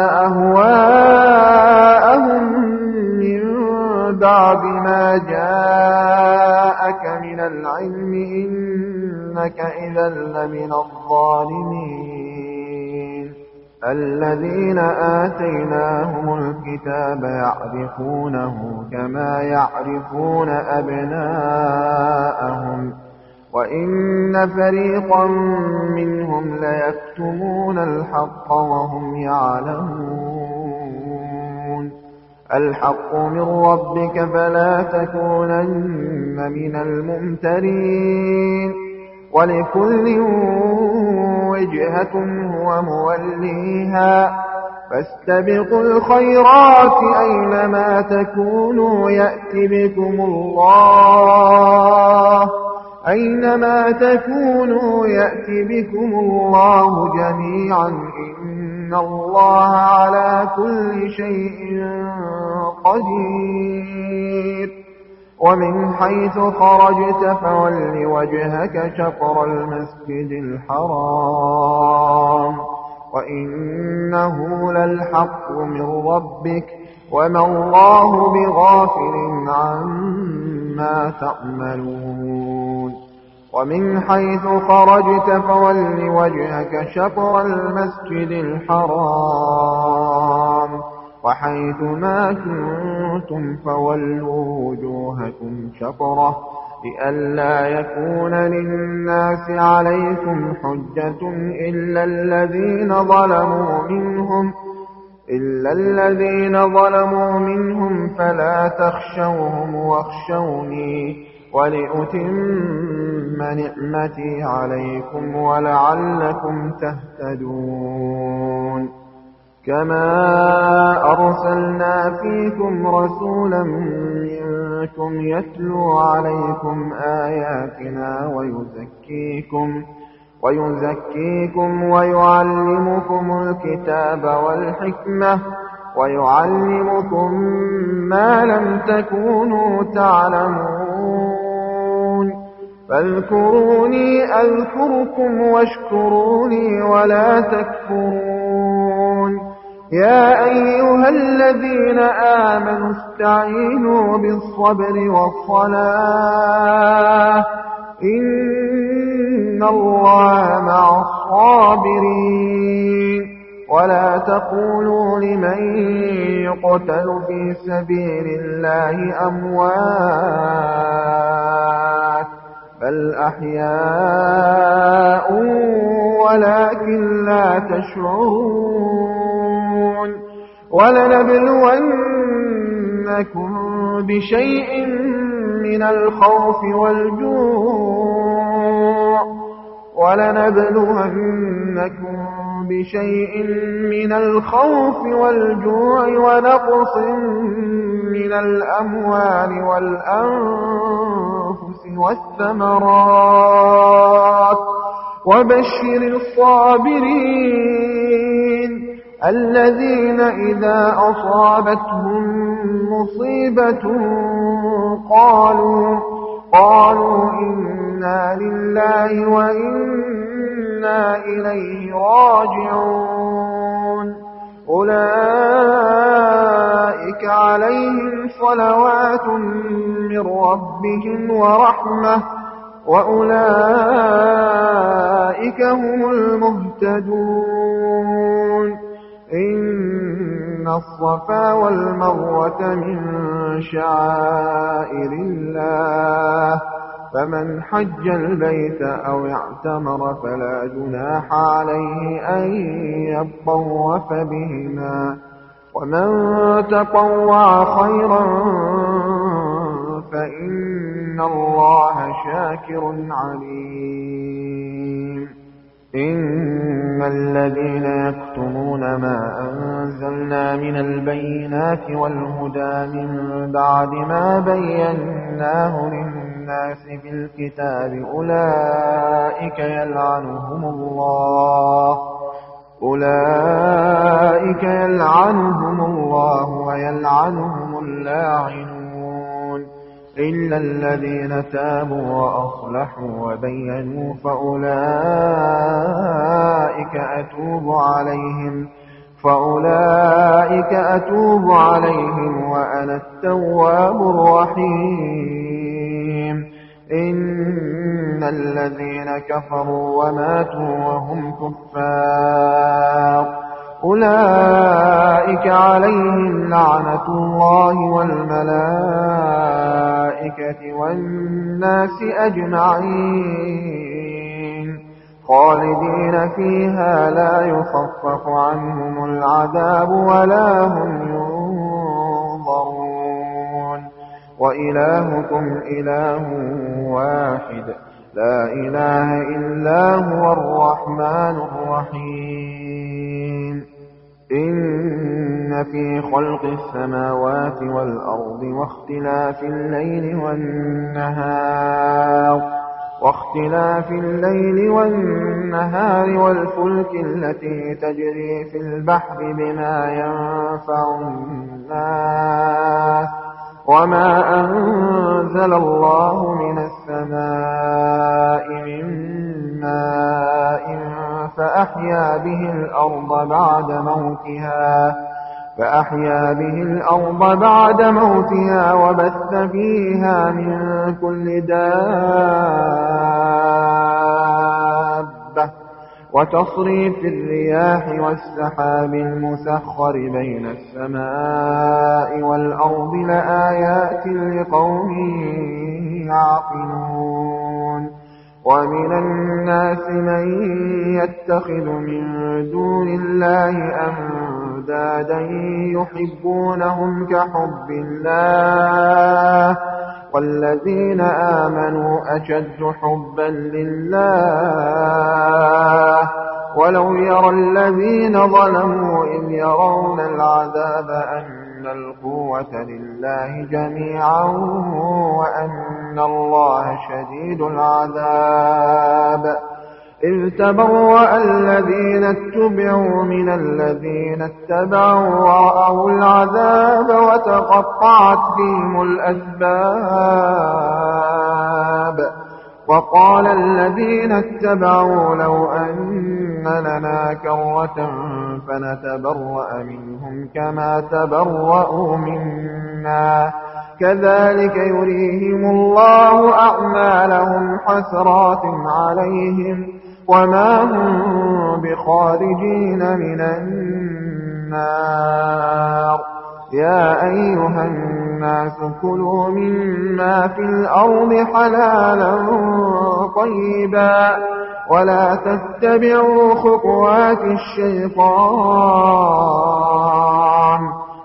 أهواءهم من بعد ما جاءك من العلم إنك إذا لمن الظالمين الذين آتيناهم الكتاب يعرفونه كما يعرفون أبناءهم وإن فريقا منهم ليكتمون الحق وهم يعلمون الحق من ربك فلا تكونن من الممترين ولكل وجهة هو موليها فاستبقوا الخيرات أينما تكونوا يأتِ بكم الله أينما تكونوا يأتِ بكم الله جميعا إن الله على كل شيء قدير ومن حيث خرجت فول وجهك شطر المسجد الحرام وإنه للحق من ربك وما الله بغافل عما تعملون ومن حيث خرجت فول وجهك شطر المسجد الحرام وحيث ما كنتم فولوا وجوهكم شطره لئلا يكون للناس عليكم حجة إلا الذين ظلموا منهم إلا الذين ظلموا منهم فلا تخشوهم واخشوني ولأتم نعمتي عليكم ولعلكم تهتدون كما أرسلنا فيكم رسولا منكم يتلو عليكم آياتنا ويزكيكم ويزكيكم ويعلمكم الكتاب والحكمة ويعلمكم ما لم تكونوا تعلمون فاذكروني أذكركم واشكروني ولا تكفرون يا أيها الذين آمنوا استعينوا بالصبر والصلاة إن الله مع الصابرين ولا تقولوا لمن يقتل في سبيل الله أموات بل أحياء ولكن لا تشعرون ولنبلونكم بشيء من الخوف والجوع ولنبلونكم بشيء من الخوف والجوع ونقص من الأموال والأنفس والثمرات وبشر الصابرين الذين إذا أصابتهم مصيبة قالوا قالوا إنا لله وإنا إليه راجعون أولئك عليهم صلوات من ربهم ورحمة وأولئك هم المهتدون إن الصفا والمروة من شعائر الله فمن حج البيت أو اعتمر فلا جناح عليه أن يطوف بهما ومن تطوع خيرا فإن الله شاكر عليم إن الذين يكتمون ما أنزلنا من البينات والهدى من بعد ما بيناه للناس في الكتاب أولئك يلعنهم الله أولئك يلعنهم الله ويلعنهم اللاعنون إلا الذين تابوا وأصلحوا وبينوا فأولئك أتوب عليهم فأولئك أتوب عليهم وأنا التواب الرحيم إن الذين كفروا وماتوا وهم كفار أولئك عليهم لعنة الله والملائكة والناس أجمعين خالدين فيها لا يخفف عنهم العذاب ولا هم ينظرون وإلهكم إله واحد لا إله إلا هو الرحمن الرحيم إن في خلق السماوات والأرض واختلاف الليل والنهار واختلاف الليل والنهار والفلك التي تجري في البحر بما ينفع الناس وما أنزل الله من السماء من ماء فأحيا به الأرض بعد موتها فأحيا به الأرض بعد موتها وبث فيها من كل دابة وتصريف الرياح والسحاب المسخر بين السماء والأرض لآيات لقوم يعقلون ومن الناس من يتخذ من دون الله أندادا يحبونهم كحب الله والذين آمنوا أشد حبا لله ولو يرى الذين ظلموا إذ يرون العذاب أن القوة لله جميعا وأن الله شديد العذاب إذ تبرأ الذين اتبعوا من الذين اتبعوا ورأوا العذاب وتقطعت بهم الأسباب وقال الذين اتبعوا لو أن لنا كرة فنتبرأ منهم كما تبرأوا منا كذلك يريهم الله أعمالهم حسرات عليهم وما هم بخارجين من النار يا أيها الناس كلوا مما في الأرض حلالا طيبا ولا تتبعوا خطوات الشيطان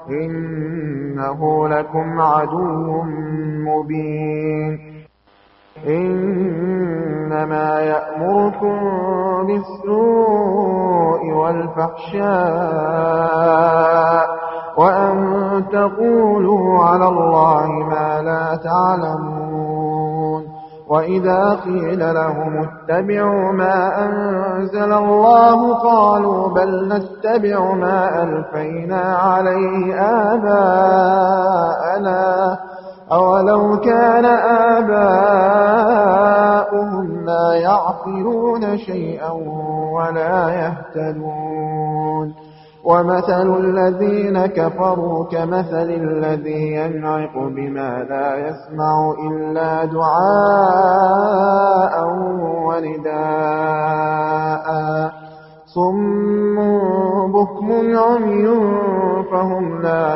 إنه لكم عدو مبين إنما يأمركم بالسوء والفحشاء وأن تقولوا على الله ما لا تعلمون وإذا قيل لهم اتبعوا ما أنزل الله قالوا بل نتبع ما ألفينا عليه آباءنا أولو كان آباؤهم لا يعقلون شيئا ولا يهتدون ومثل الذين كفروا كمثل الذي ينعق بما لا يسمع إلا دعاء ونداء صم بكم عمي فهم لا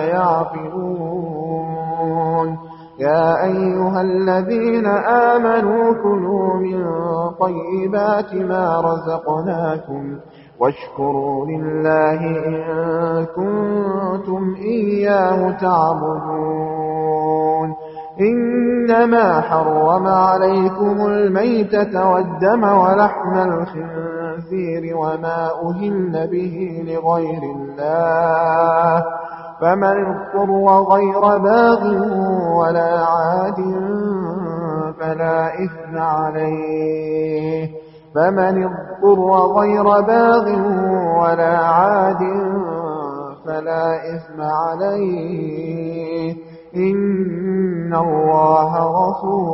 يعقلون يا أيها الذين آمنوا كلوا من طيبات ما رزقناكم واشكروا لله إن كنتم إياه تعبدون إنما حرم عليكم الميتة والدم ولحم الخنزير وما أهل به لغير الله فمن اضطر غير باغ ولا عاد فلا إثم عليه فمن اضطر غير باغ ولا عاد فلا إثم عليه إن الله غفور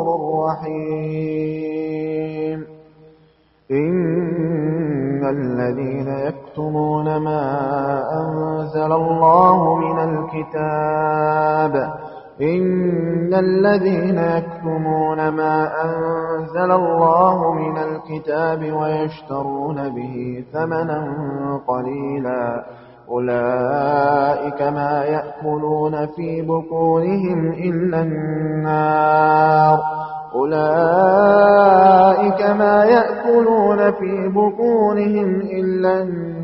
رحيم إن الذين يكتمون ما أنزل الله من الكتاب إن الذين يكتمون ما أنزل الله من الكتاب ويشترون به ثمنا قليلا أولئك ما يأكلون في بطونهم إلا النار أولئك ما يأكلون في بطونهم إلا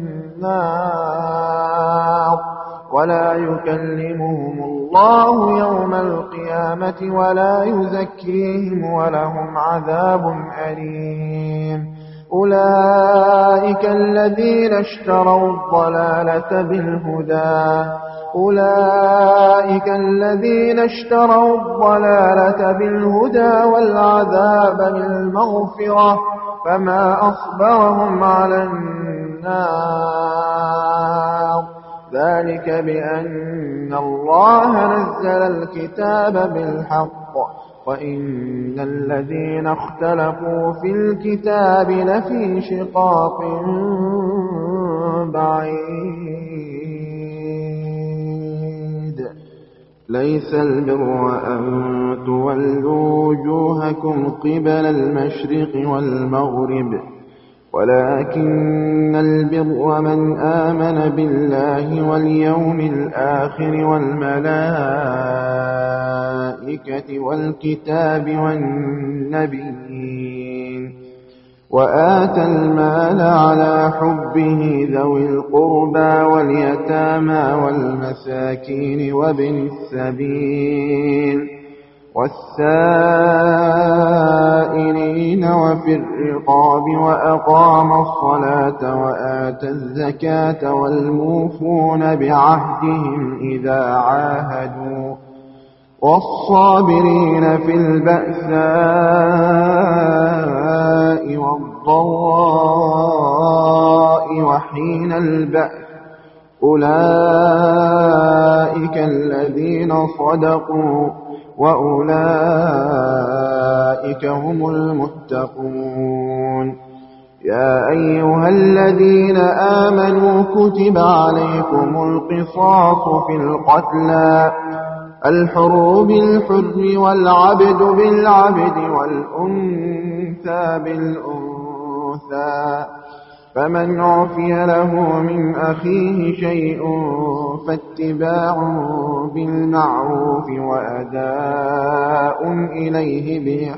النار ولا يكلمهم الله يوم القيامة ولا يزكيهم ولهم عذاب أليم أولئك الذين اشتروا الضلالة بالهدى أولئك الذين اشتروا الضلالة بالهدى والعذاب بالمغفرة فما أصبرهم على النار ذلك بأن الله نزل الكتاب بالحق وإن الذين اختلفوا في الكتاب لفي شقاق بعيد ليس البر أن تولوا وجوهكم قبل المشرق والمغرب ولكن البر من آمن بالله واليوم الآخر والملائكة والكتاب والنبيين وآتى المال على حبه ذوي القربى واليتامى والمساكين وابن السبيل والسائلين وفي الرقاب وأقام الصلاة وآتى الزكاة والموفون بعهدهم إذا عاهدوا والصابرين في البأساء والضراء وحين البأس أولئك الذين صدقوا وأولئك هم المتقون. يا أيها الذين آمنوا كتب عليكم القصاص في القتلى الحر بالحر والعبد بالعبد والأنثى بالأنثى فمن عفي له من أخيه شيء فاتباع بالمعروف وأداء إليه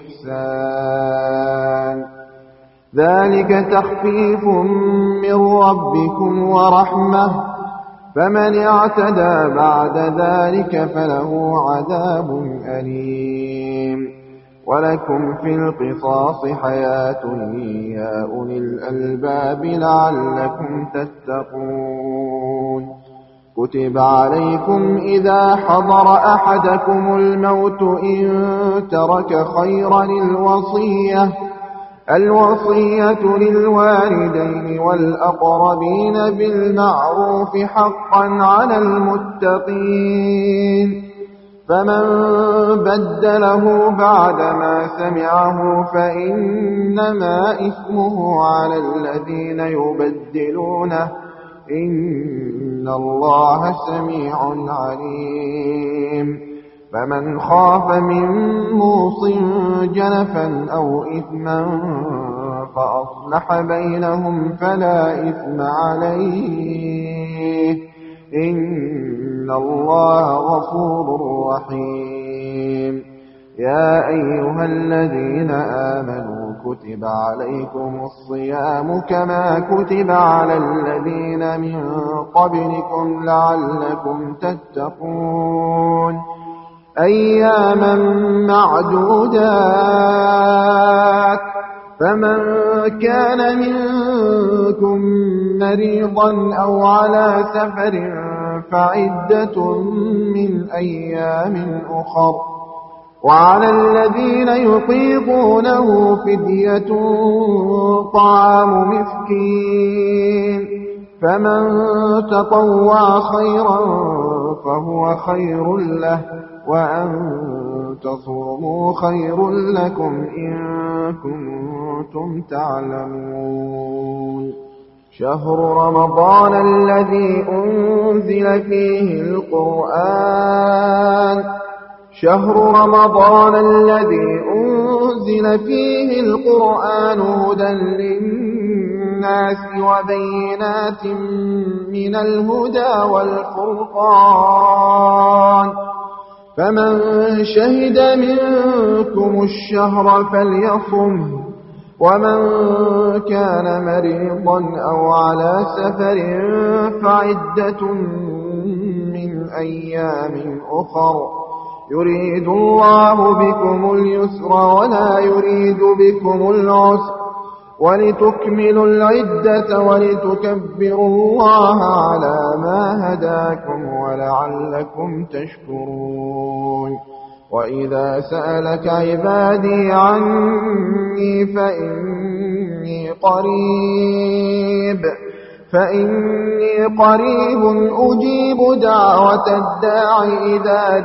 بإحسان ذلك تخفيف من ربكم ورحمة فمن اعتدى بعد ذلك فله عذاب أليم. ولكم في القصاص حياة يا أولي الألباب لعلكم تتقون. كتب عليكم إذا حضر أحدكم الموت إن ترك خيرا الوصية الوصية للوالدين والأقربين بالمعروف حقا على المتقين. فمن بدله بعدما سمعه فإنما إثمه على الذين يبدلونه إن الله سميع عليم. فمن خاف من موص جنفا أو إثما فأصلح بينهم فلا إثم عليه إن الله غفور رحيم. يا أيها الذين آمنوا كتب عليكم الصيام كما كتب على الذين من قبلكم لعلكم تتقون أياما معدودات فمن كان منكم مريضا أو على سفر فعدة من أيام أخر وعلى الذين يطيقونه فدية طعام مسكين فمن تطوع خيرا فهو خير له وأن تصوموا خير لكم إن كنتم تعلمون. شهر رمضان الذي أنزل فيه القرآن شهر رمضان الذي أنزل فيه القرآن هدى للناس وبينات من الهدى والفرقان فمن شهد منكم الشهر فليصمه ومن كان مريضا أو على سفر فعدة من أيام أخر يريد الله بكم اليسر ولا يريد بكم العسر ولتكملوا العدة ولتكبروا الله على ما هداكم ولعلكم تشكرون. وإذا سألك عبادي عني فإني قريب فإني قريب أجيب دعوة الداع إذا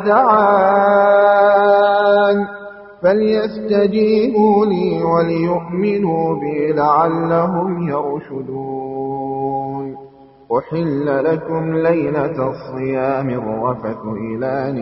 دعان فليستجيبوا لي وليؤمنوا بي لعلهم يرشدون. أحل لكم ليلة الصيام الرفث إلى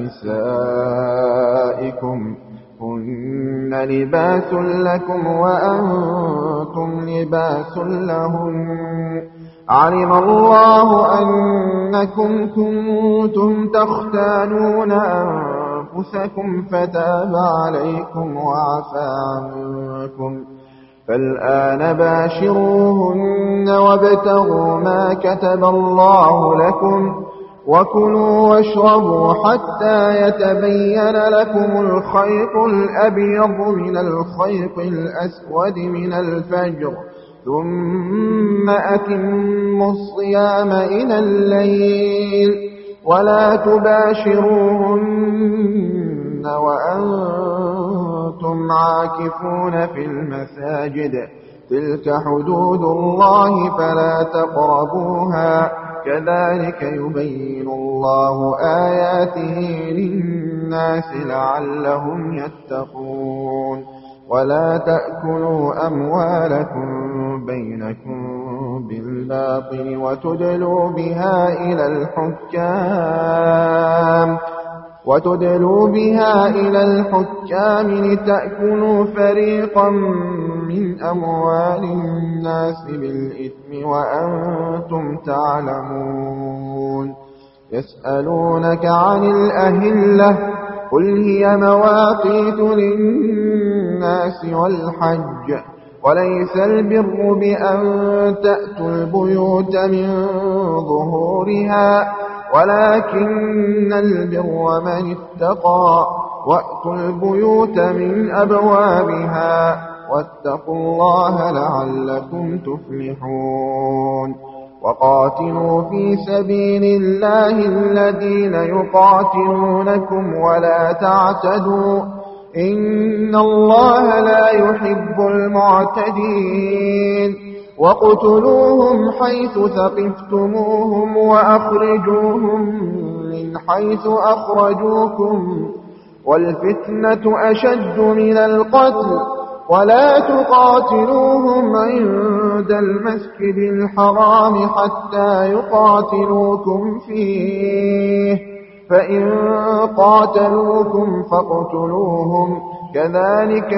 نسائكم هن لباس لكم وأنتم لباس لهن علم الله أنكم كنتم تختانون أنفسكم فتاب عليكم وعفى عنكم فالآن باشروهن وابتغوا ما كتب الله لكم وكلوا واشربوا حتى يتبين لكم الخيط الأبيض من الخيط الأسود من الفجر ثم أتموا الصيام إلى الليل ولا تباشروهن وأنتم عاكفون في المساجد تلك حدود الله فلا تقربوها كذلك يبين الله آياته للناس لعلهم يتقون ولا تأكلوا أموالكم بينكم بالباطل وتدلوا بها إلى الحكام وتدلوا بها إلى الحكام لتأكلوا فريقا من أموال الناس بالإثم وأنتم تعلمون يسألونك عن الأهلة قل هي مواقيت للناس والحج وليس البر بأن تأتوا البيوت من ظهورها ولكن البر من اتقى وأتوا البيوت من أبوابها واتقوا الله لعلكم تفلحون وقاتلوا في سبيل الله الذين يقاتلونكم ولا تعتدوا إن الله لا يحب المعتدين وقتلوهم حيث ثقفتموهم وأخرجوهم من حيث أخرجوكم والفتنة أشد من القتل ولا تقاتلوهم عند المسجد الحرام حتى يقاتلوكم فيه فإن قاتلوكم فاقتلوهم كذلك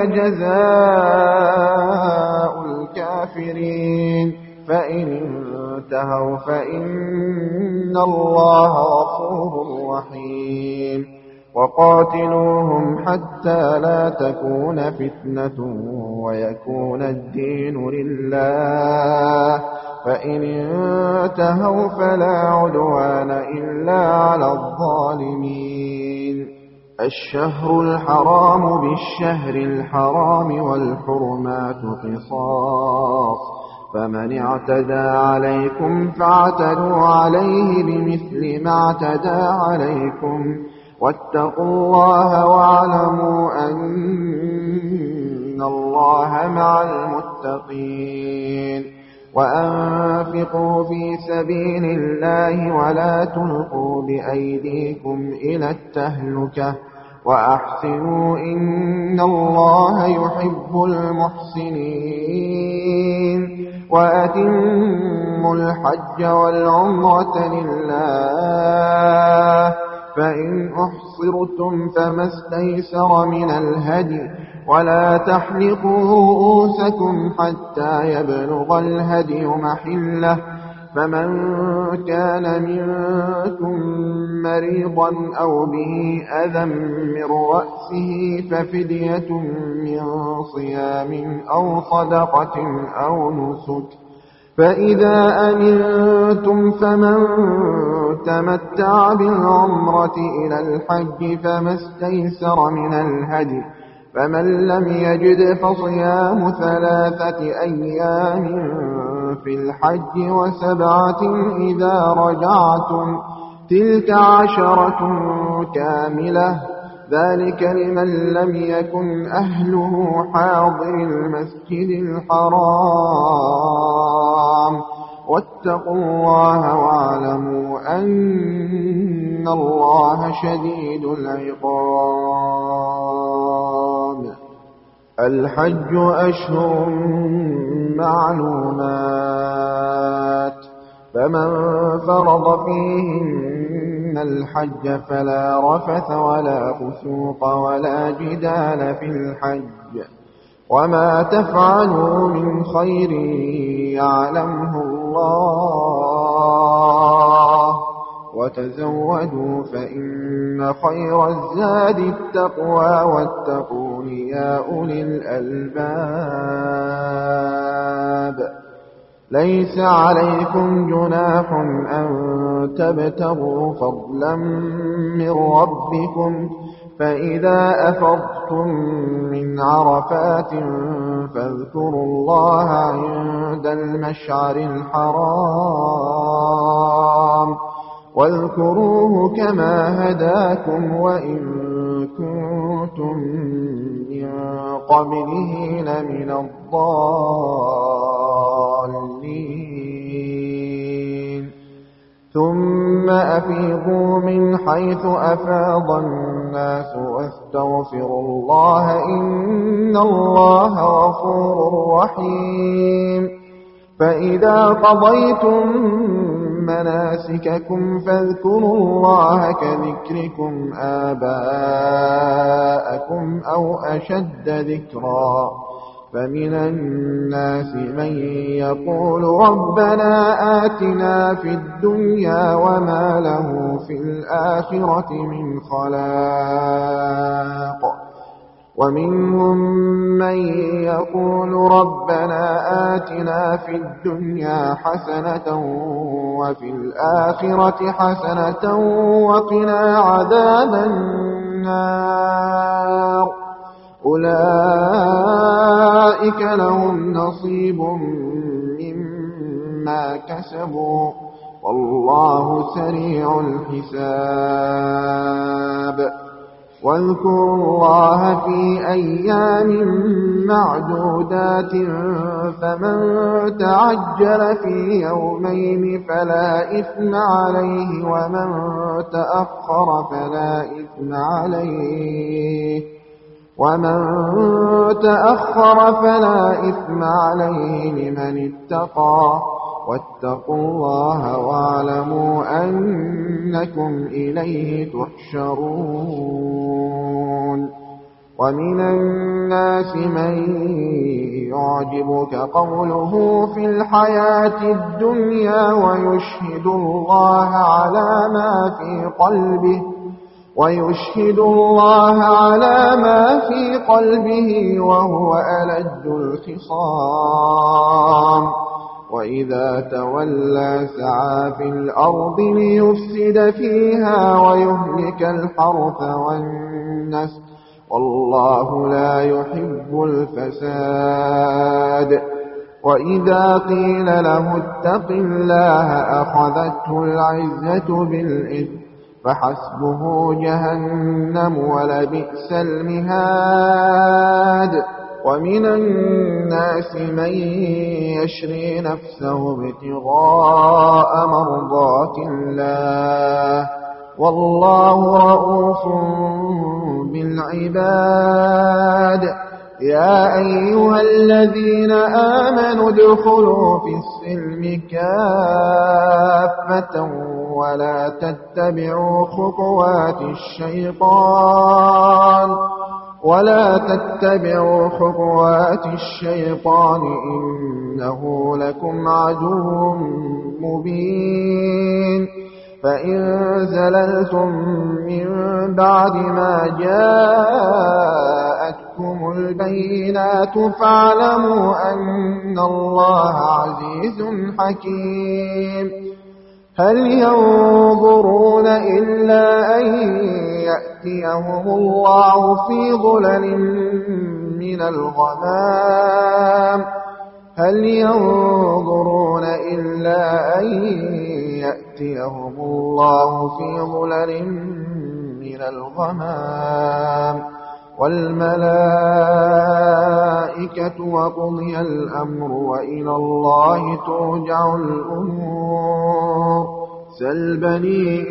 جزاء الكافرين فإن انتهوا فإن الله غفور رحيم وقاتلوهم حتى لا تكون فتنة ويكون الدين لله فإن انتهوا فلا عدوان إلا على الظالمين الشهر الحرام بالشهر الحرام والحرمات قصاص فمن اعتدى عليكم فاعتدوا عليه بمثل ما اعتدى عليكم واتقوا الله واعلموا أن الله مع المتقين وأنفقوا في سبيل الله ولا تلقوا بأيديكم إلى التهلكة وأحسنوا إن الله يحب المحسنين وأتموا الحج والعمرة لله فإن أحصرتم فما استيسر من الهدي ولا تحلقوا رؤوسكم حتى يبلغ الهدي محله فمن كان منكم مريضا أو به أذى من رأسه ففدية من صيام أو صدقة أو نسك فإذا أمنتم فمن تمتع بالعمرة إلى الحج فما استيسر من الهدي فمن لم يجد فصيام ثلاثة أيام في الحج وسبعة إذا رجعتم تلك عشرة كاملة ذلك لمن لم يكن أهله حاضر المسجد الحرام واتقوا الله واعلموا أن الله شديد العقاب الحج أشهر معلومات فمن فرض فيهن الحج فلا رفث ولا فسوق ولا جدال في الحج وما تفعلوا من خير يعلمه الله وتزودوا فإن خير الزاد التقوى واتقون يا أولي الألباب ليس عليكم جناح أن تبتغوا فضلا من ربكم فإذا أفضتم من عرفات فاذكروا الله عند المشعر الحرام واذكروه كما هداكم وإن كنتم من قبله لمن الضالين ثم أفيضوا من حيث أفاض الناس واستغفروا الله إن الله غفور رحيم فإذا قضيتم مناسككم فاذكروا الله كذكركم آباءكم أو أشد ذكرا فمن الناس من يقول ربنا آتنا في الدنيا وما له في الآخرة من خلاق ومنهم من يقول ربنا آتنا في الدنيا حسنة وفي الآخرة حسنة وقنا عذاب النار أولئك لهم نصيب مما كسبوا والله سريع الحساب واذكروا الله في أيام معدودات فمن تعجل في يومين فلا إثم عليه ومن تأخر فلا إثم عليه ومن تأخر فلا إثم عليه لمن اتقى واتقوا الله واعلموا أنكم إليه تحشرون ومن الناس من يعجبك قوله في الحياة الدنيا ويشهد الله على ما في قلبه ويشهد الله على ما في قلبه وهو ألد الخصام وإذا تولى سعى في الأرض ليفسد فيها ويهلك الحرث والنسل والله لا يحب الفساد وإذا قيل له اتق الله أخذته العزة بالإثم فحسبه جهنم ولبئس المهاد ومن الناس من يشري نفسه ابتغاء مرضات الله والله رؤوف بالعباد يا أيها الذين آمنوا ادخلوا في السلم كافة ولا تتبعوا خطوات الشيطان ولا تتبعوا خطوات الشيطان إنه لكم عدو مبين فإن زللتم من بعد ما جاءتكم البينات فاعلموا أن الله عزيز حكيم هل ينظرون إلا أن يأتيهم الله في ظلل من الغمام هل ينظرون إلا أن يأتيهم الله في ظلل من الغمام والملائكة وقضي الأمر وإلى الله ترجع الأمور سل بني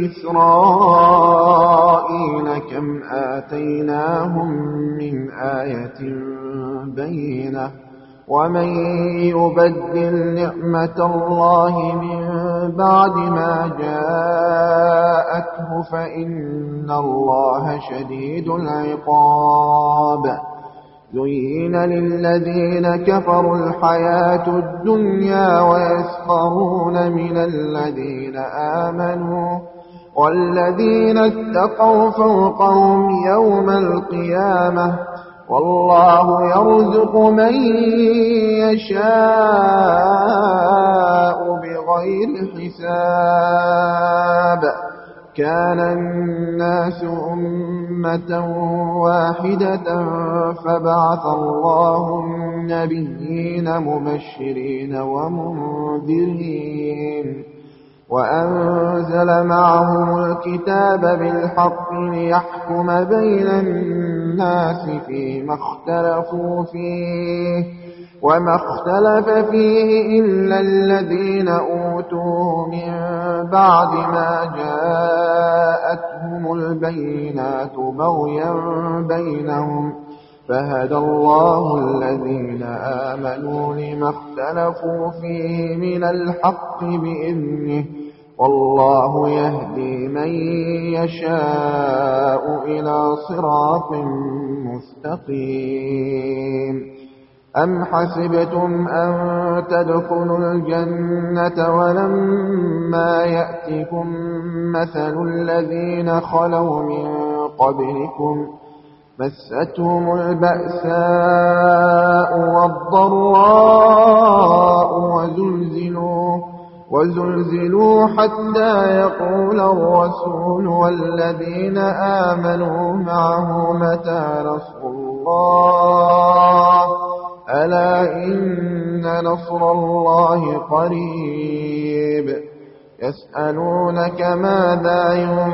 إسرائيل كم آتيناهم من آية بينة ومن يبدل نعمة الله من بعد ما جاءته فإن الله شديد العقاب زين للذين كفروا الحياة الدنيا ويسخرون من الذين آمنوا والذين اتقوا فوقهم يوم القيامة والله يرزق من يشاء بغير حساب. كان الناس أمة واحدة فبعث الله النبيين مبشرين ومنذرين وأنزل معهم الكتاب بالحق ليحكم بين الناس فيما اختلفوا فيه وما اختلف فيه إلا الذين أوتوه من بعد ما جاءتهم البينات بغيا بينهم فهدى الله الذين آمنوا لما اختلفوا فيه من الحق بإذنه والله يهدي من يشاء إلى صراط مستقيم. أم حسبتم أن تدخلوا الجنة ولما يأتكم مثل الذين خلوا من قبلكم مستهم البأساء والضراء وزلزلوا, وزلزلوا حتى يقول الرسول والذين آمنوا معه متى نصر الله ألا إن نصر الله قريب. يسألونك ماذا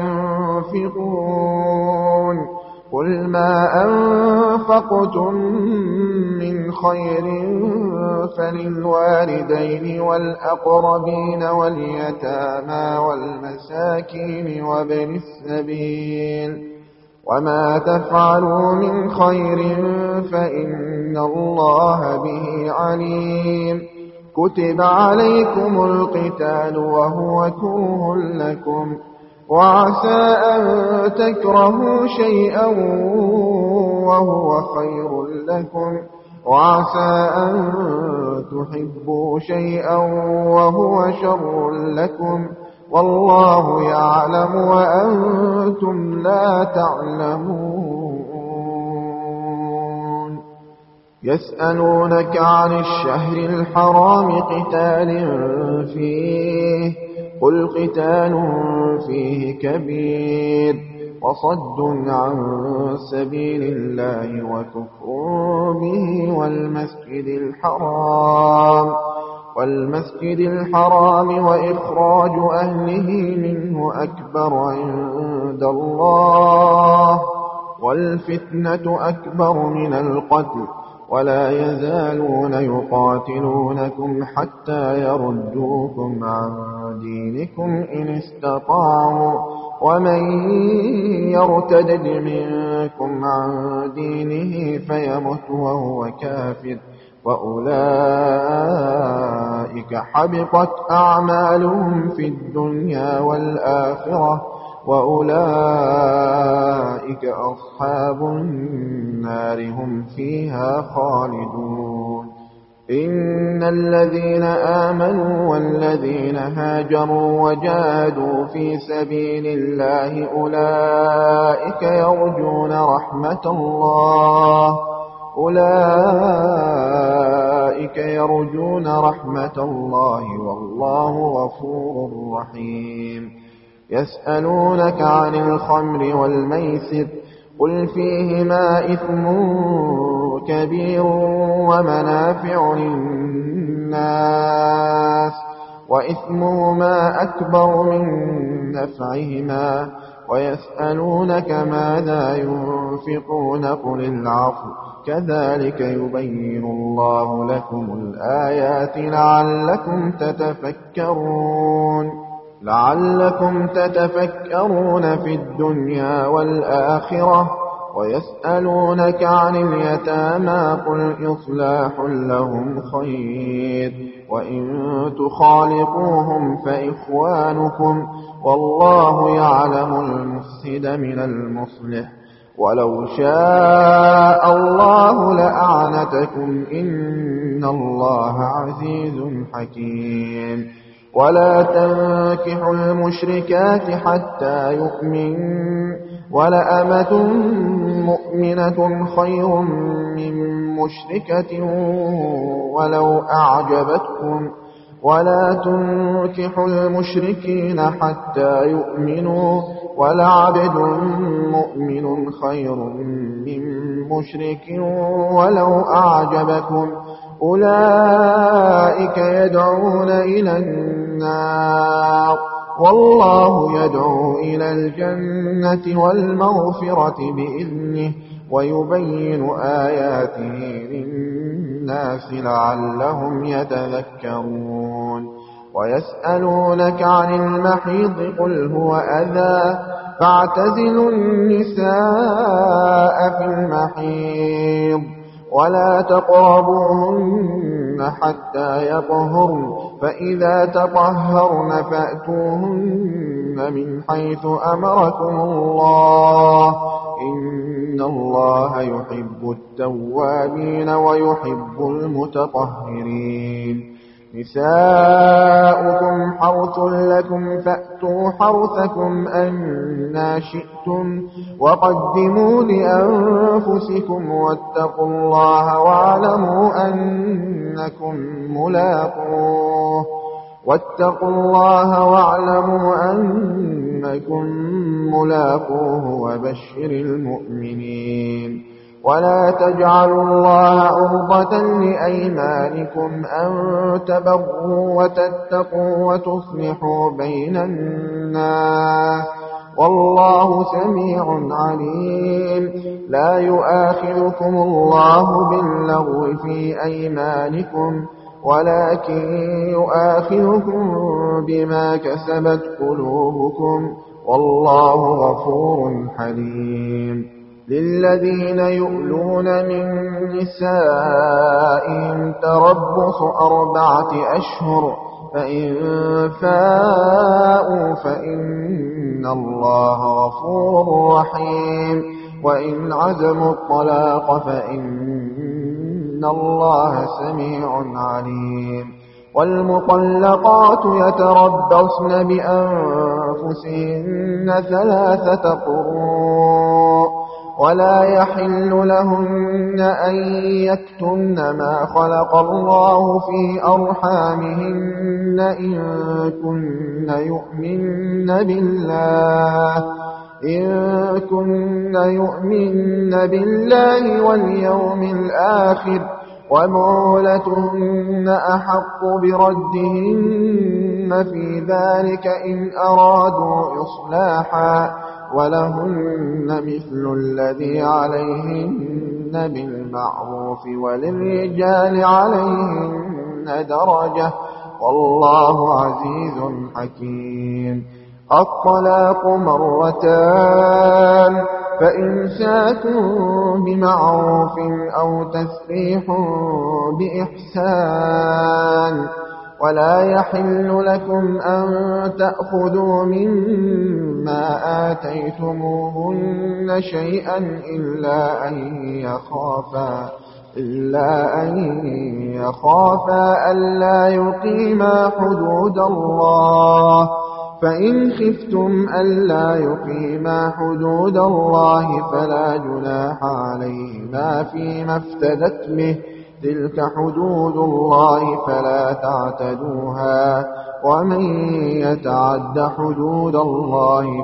ينفقون قل ما أنفقتم من خير فللوالدين والأقربين واليتامى والمساكين وابن السبيل وما تفعلوا من خير فإن الله به عليم. كتب عليكم القتال وهو كره لكم وعسى أن تكرهوا شيئا وهو خير لكم وعسى أن تحبوا شيئا وهو شر لكم والله يعلم وأنتم لا تعلمون. يسألونك عن الشهر الحرام قتال فيه قل قتال فيه كبير وصد عن سبيل الله وكفر به والمسجد الحرام والمسجد الحرام وإخراج أهله منه أكبر عند الله والفتنة أكبر من القتل ولا يزالون يقاتلونكم حتى يردوكم عن دينكم إن استطاعوا ومن يرتد منكم عن دينه فيمت وهو كافر وأولئك حبطت أعمالهم في الدنيا والآخرة وأولئك أصحاب النار هم فيها خالدون. إن الذين آمنوا والذين هاجروا وجاهدوا في سبيل الله أولئك يرجون رحمة الله أولئك يرجون رحمة الله والله غفور رحيم. يسألونك عن الخمر والميسر قل فيهما إثم كبير ومنافع للناس وإثمهما أكبر من نفعهما ويسألونك ماذا ينفقون قل العفو كذلك يبين الله لكم الآيات لعلكم تتفكرون لعلكم تتفكرون في الدنيا والآخرة. ويسألونك عن اليتامى قل إصلاح لهم خير وإن تخالطوهم فإخوانكم والله يعلم المفسد من المصلح ولو شاء الله لأعنتكم إن الله عزيز حكيم. ولا تنكحوا المشركات حتى يؤمنوا ولأمة مؤمنة خير من مشركة ولو أعجبتكم ولا تنكحوا المشركين حتى يؤمنوا ولعبد مؤمن خير من مشرك ولو أعجبكم أولئك يدعون إلى النار والله يدعو إلى الجنة والمغفرة بإذنه ويبين آياته للناس لعلهم يتذكرون ويسألونك عن المحيض قل هو أذى فاعتزلوا النساء في المحيض ولا تقربوهن حتى يطهرن فإذا تطهرن فأتوهن من حيث أمركم الله إن الله يحب التوابين ويحب المتطهرين نساؤكم حرث لكم فأتوا حرثكم أنى شئتم وقدموا لأنفسكم واتقوا الله واعلموا أنكم ملاقوه واتقوا الله واعلموا أنكم ملاقوه وبشر المؤمنين ولا تجعلوا الله عرضة لأيمانكم أن تبروا وتتقوا وتصلحوا بين الناس والله سميع عليم لا يؤاخذكم الله باللغو في أيمانكم ولكن يؤاخذكم بما كسبت قلوبكم والله غفور حليم للذين يؤلون من نسائهم تربص أربعة أشهر فإن فاءوا فإن الله غفور رحيم وإن عزموا الطلاق فإن الله سميع عليم والمطلقات يتربصن بأنفسهن ثلاثة قروء ولا يحل لهن أن يكتمن ما خلق الله في أرحامهن إن كن يؤمن بالله إن كن يؤمن بالله واليوم الآخر وبعولتهن أحق بردهن في ذلك إن أرادوا إصلاحا ولهن مثل الذي عليهن بالمعروف وللرجال عليهن درجة والله عزيز حكيم الطلاق مرتان فإمساك بمعروف أو تسريح بإحسان ولا يحل لكم أن تأخذوا مما آتيتموهن شيئا إلا أن يخافا إلا أن يخافا ألا يقيما حدود الله فإن خفتم ألا يقيما حدود الله فلا جناح عليهما فيما افتدت به تلك حدود الله فلا تعتدوها ومن يتعد حدود الله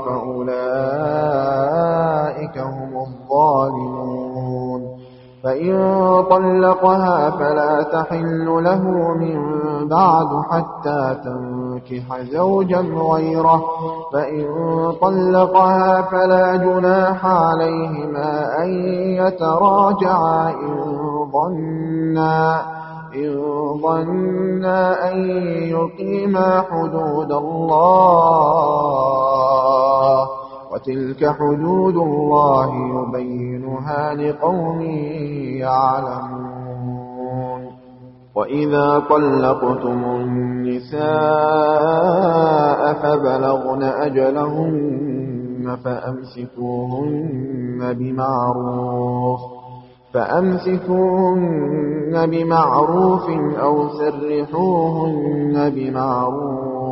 فأولئك هم الظالمون فإن طلقها فلا تحل له من بعد حتى تنكح زوجا غيره فإن طلقها فلا جناح عليهما أن يتراجعا إن ظنا إن ظنا أن يقيما حدود الله وتلك حدود الله يبينها لقوم يعلمون وإذا طلقتم النساء فبلغن أجلهن فأمسكوهن بمعروف فأمسكوهن بمعروف أو سرحوهن بمعروف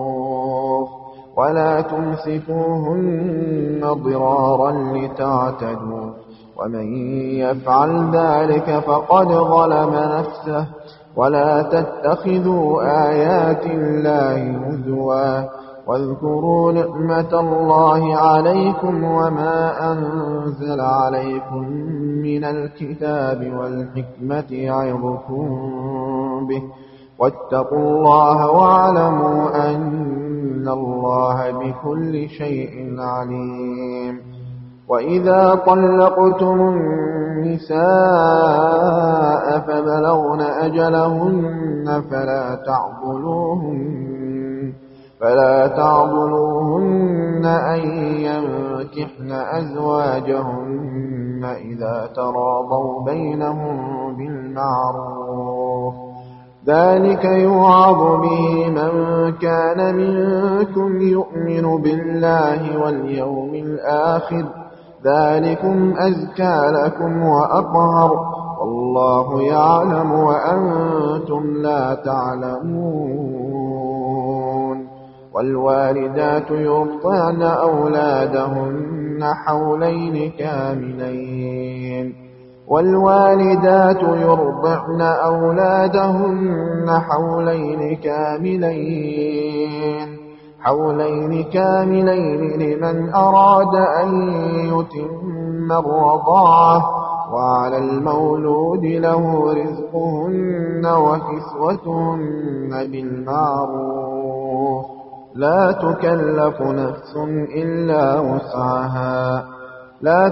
ولا تمسكوهن ضرارا لتعتدوا ومن يفعل ذلك فقد ظلم نفسه ولا تتخذوا آيات الله هزوا واذكروا نعمة الله عليكم وما أنزل عليكم من الكتاب والحكمة يعظكم به واتقوا الله واعلموا أن الله بكل شيء عليم. وإذا طلقتم النساء فبلغن أجلهن فلا تعضلوهن فلا تعضلوهن أن ينكحن أزواجهن إذا تراضوا بينهم بالمعروف ذلك يوعظ به من كان منكم يؤمن بالله واليوم الآخر ذلكم أزكى لكم وأطهر والله يعلم وأنتم لا تعلمون. والوالدات يرضعن أولادهن حولين كاملين والوالدات يرضعن أولادهن حولين كاملين حولين كاملين لمن أراد أن يتم الرضاعة وعلى المولود له رزقهن وكسوتهن بالمعروف لا تكلف نفس إلا وسعها لا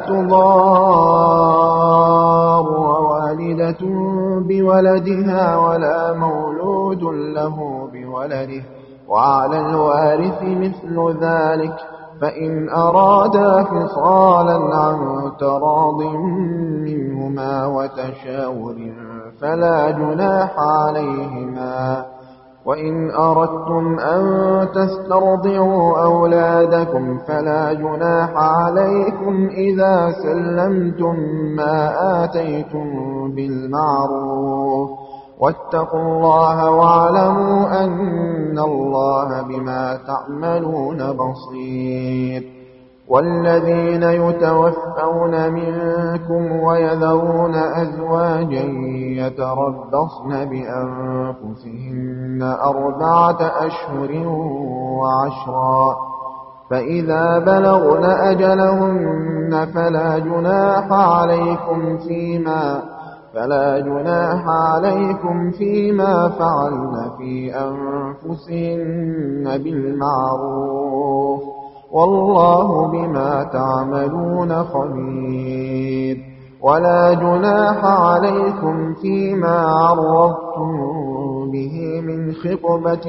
تضار والدة بولدها ولا مولود له بولده وعلى الوارث مثل ذلك فإن أرادا فصالا عن تراض منهما وتشاور فلا جناح عليهما. وإن أردتم أن تسترضعوا أولادكم فلا جناح عليكم إذا سلمتم ما آتيتم بالمعروف واتقوا الله واعلموا أن الله بما تعملون بصير. والذين يتوفون منكم ويذرون أزواجا يتربصن بأنفسهن أربعة أشهر وعشرا فإذا بلغن أجلهن فلا جناح عليكم فيما فلا جناح عليكم فيما فعلن في أنفسهن بالمعروف والله بما تعملون خبير. ولا جناح عليكم فيما عرضتم به من خطبة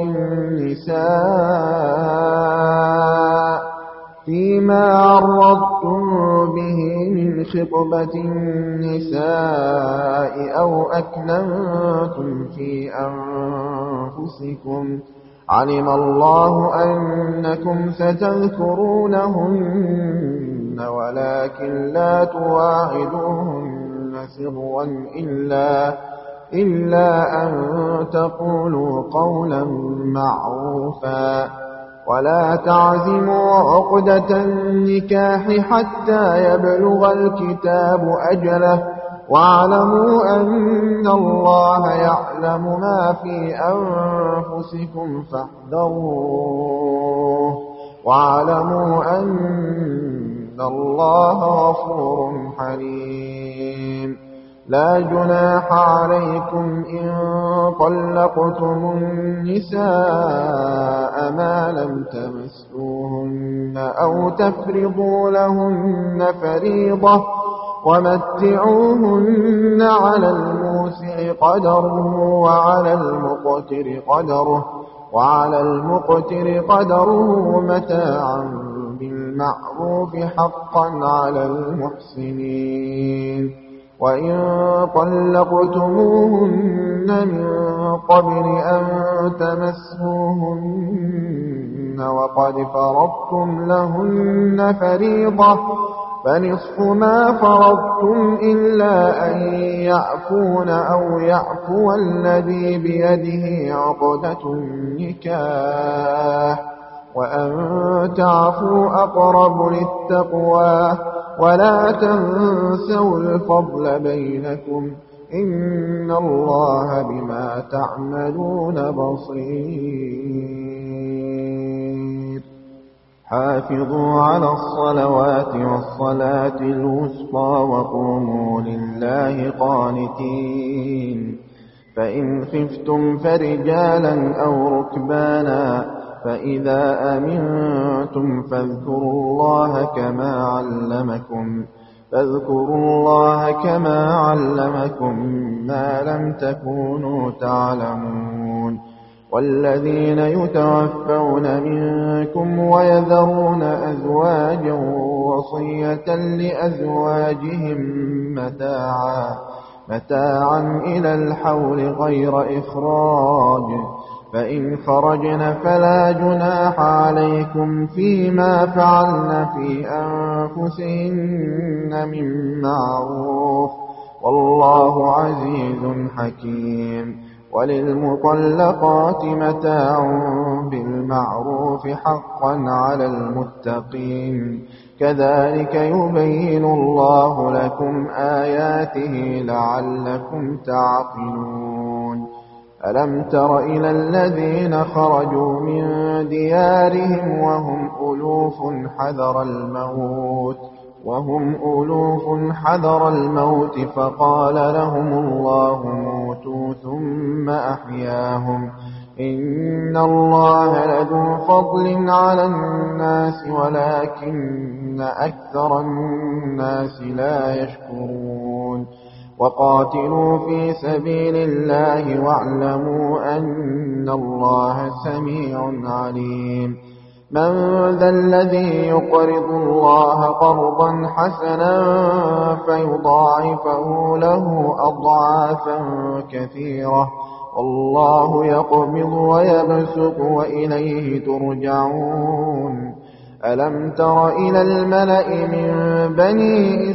النساء فيما عرضتم به من خطبة النساء أو أكننتم في أنفسكم علم الله أنكم ستذكرونهن ولكن لا تواعدوهن سرا إلا, إلا أن تقولوا قولا معروفا ولا تعزموا عقدة النكاح حتى يبلغ الكتاب أجله واعلموا أن الله يعلم ما في أنفسكم فاحذروه واعلموا أن الله غفور حليم. لا جناح عليكم إن طلقتم النساء ما لم تمسوهن أو تفرضوا لهن فريضة ومتعوهن على الموسع قدره وعلى المقتر قدره وعلى المقتر قدره متاعا بالمعروف حقا على المحسنين. وإن طلقتموهن من قبل أن تمسوهن وقد فرضتم لهن فريضة فنصف ما فرضتم إلا أن يعفون أو يعفو الذي بيده عقدة النكاح وأن تعفوا أقرب للتقوى ولا تنسوا الفضل بينكم إن الله بما تعملون بصير. حافظوا على الصلوات والصلاة الوسطى وقوموا لله قانتين. فإن خفتم فرجالا أو ركبانا فإذا أمنتم فاذكروا الله كما علمكم فاذكروا الله كما علمكم ما لم تكونوا تعلمون. والذين يتوفون منكم ويذرون أزواجا وصية لأزواجهم متاعا متاعا إلى الحول غير إخراج فإن خرجن فلا جناح عليكم فيما فعلن في أنفسهن من معروف والله عزيز حكيم. وللمطلقات متاع بالمعروف حقا على المتقين كذلك يبين الله لكم آياته لعلكم تعقلون. ألم تر إلى الذين خرجوا من ديارهم وهم ألوف حذر الموت وهم ألوف حذر الموت فقال لهم الله موتوا ثم أحياهم إن الله لذو فضل على الناس ولكن أكثر الناس لا يشكرون. وقاتلوا في سبيل الله واعلموا أن الله سميع عليم. من ذا الذي يقرض الله قرضا حسنا فيضاعفه له أضعافا كثيرة والله يقبض ويبسط وإليه ترجعون. ألم تر إلى الملأ من بني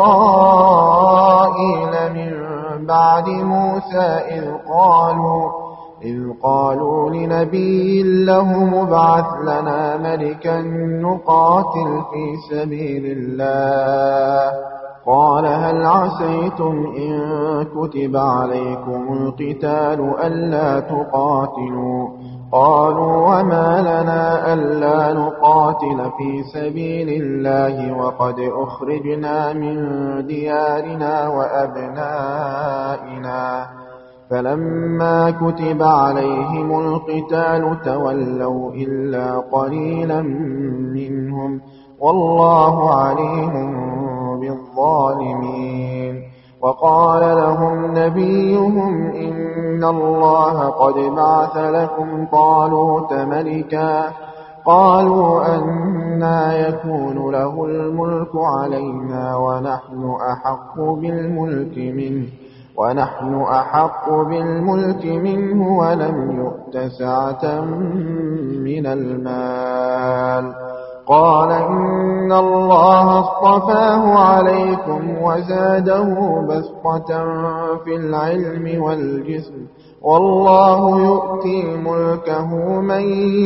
إسرائيل من بعد موسى إذ قالوا إذ قالوا لنبي له مبعث لنا ملكا نقاتل في سبيل الله قال هل عسيتم إن كتب عليكم القتال ألا تقاتلوا قالوا وما لنا ألا نقاتل في سبيل الله وقد أخرجنا من ديارنا وأبنائنا فلما كتب عليهم القتال تولوا إلا قليلا منهم والله عليم بالظالمين. وقال لهم نبيهم إن الله قد بعث لكم طالوت ملكا قالوا أنى يكون له الملك علينا ونحن أحق بالملك منه ونحن أحق بالملك منه ولم يؤت سعة من المال قال إن الله اصطفاه عليكم وزاده بسطة في العلم والجسم والله يؤتي ملكه من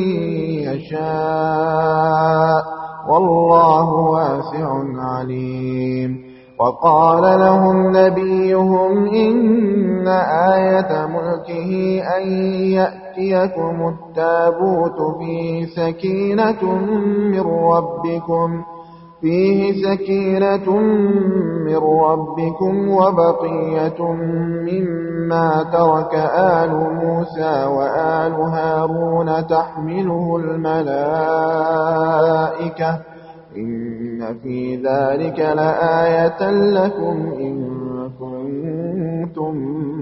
يشاء والله واسع عليم. وقال لهم نبيهم إن آية ملكه أن يأتيكم التابوت فيه سكينة من ربكم فيه سكينة من ربكم وبقية مما ترك آل موسى وآل هارون تحمله الملائكة إن في ذلك لآية لكم إن كنتم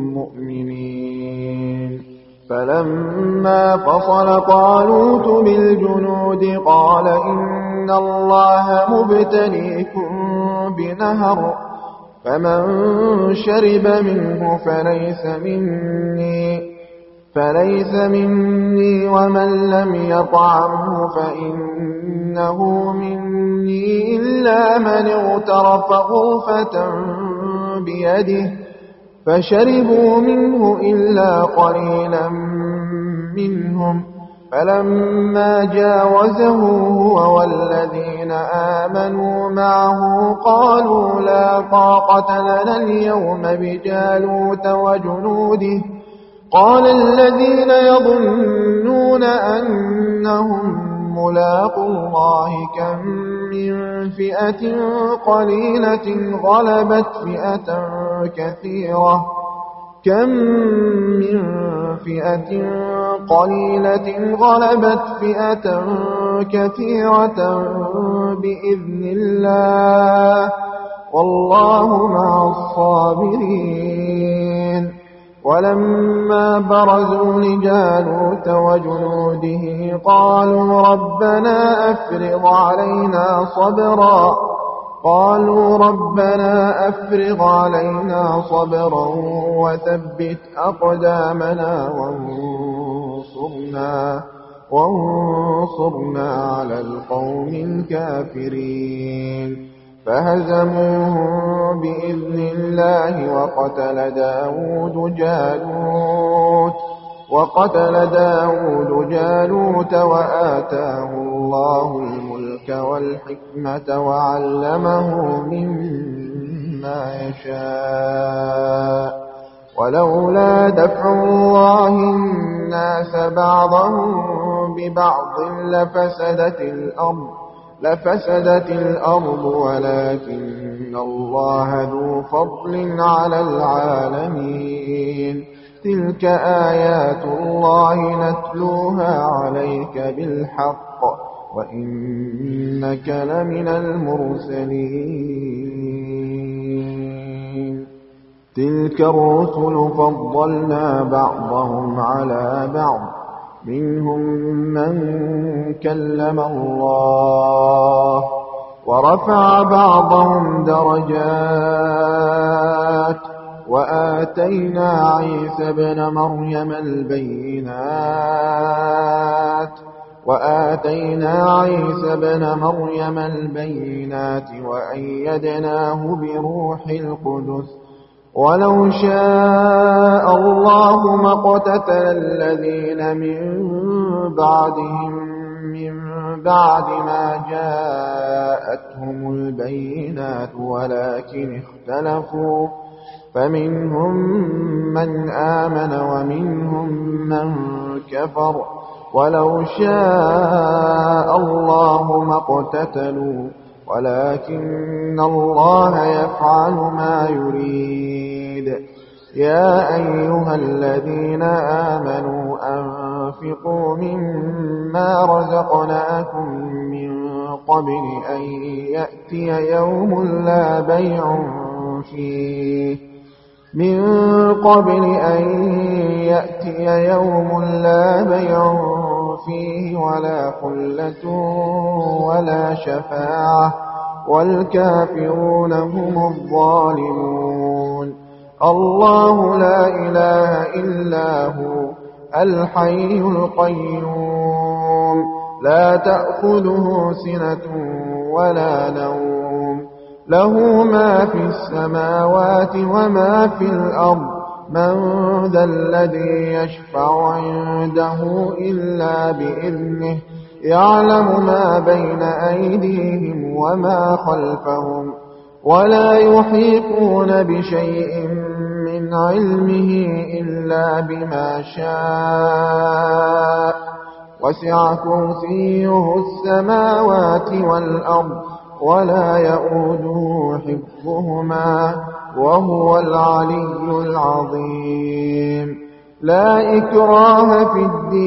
مؤمنين. فلما فصل طالوت بالجنود قال إن الله مبتليكم بنهر فمن شرب منه فليس مني فليس مني ومن لم يطعمه فإنه مني إلا من اغترف غرفة بيده فشربوا منه إلا قليلا منهم فلما جاوزه هو والذين آمنوا معه قالوا لا طاقة لنا اليوم بجالوت وجنوده قال الذين يظنون أنهم ملاقو الله كم من فئة قليلة غلبت فئة كثيرة كم من فئة قليلة غلبت فئة كثيرة بإذن الله والله مع الصابرين. ولما برزوا لجالوت وجنوده قالوا ربنا أفرغ علينا صبرا قالوا ربنا أفرغ علينا صبرا وثبت أقدامنا وانصرنا وانصرنا على القوم الكافرين. فهزموهم بإذن الله وقتل داود جالوت وقتل داود جالوت وآتاه الله الملك والحكمة وعلمه مما يشاء ولولا دفع الله الناس بعضهم ببعض لفسدت الأرض لفسدت الأرض ولكن الله ذو فضل على العالمين. تلك آيات الله نتلوها عليك بالحق وإنك لمن المرسلين. تلك الرسل فضلنا بعضهم على بعض منهم من كلم الله ورفع بعضهم درجات وآتينا عيسى ابن مريم البينات وآتينا عيسى ابن مريم البينات وأيدناه بروح القدس ولو شاء الله ما اقتتل الذين من بعدهم من بعد ما جاءتهم البينات ولكن اختلفوا فمنهم من آمن ومنهم من كفر ولو شاء الله ما اقتتلوا ولكن الله يفعل ما يريد. يا أيها الذين آمنوا أنفقوا مما رزقناكم من قبل أن يأتي يوم لا بيع فيه من قبل أن يأتي يوم لا بيع فيه ولا خلة ولا شفاعة والكافرون هم الظالمون. الله لا إله إلا هو الحي القيوم لا تأخذه سنة ولا نوم له ما في السماوات وما في الأرض من ذا الذي يشفع عنده إلا بإذنه يعلم ما بين أيديهم وما خلفهم ولا يحيطون بشيء من علمه إلا بما شاء وسع كرسيه السماوات والأرض ولا يؤوده حفظهما وهو العلي العظيم. لا إكراه في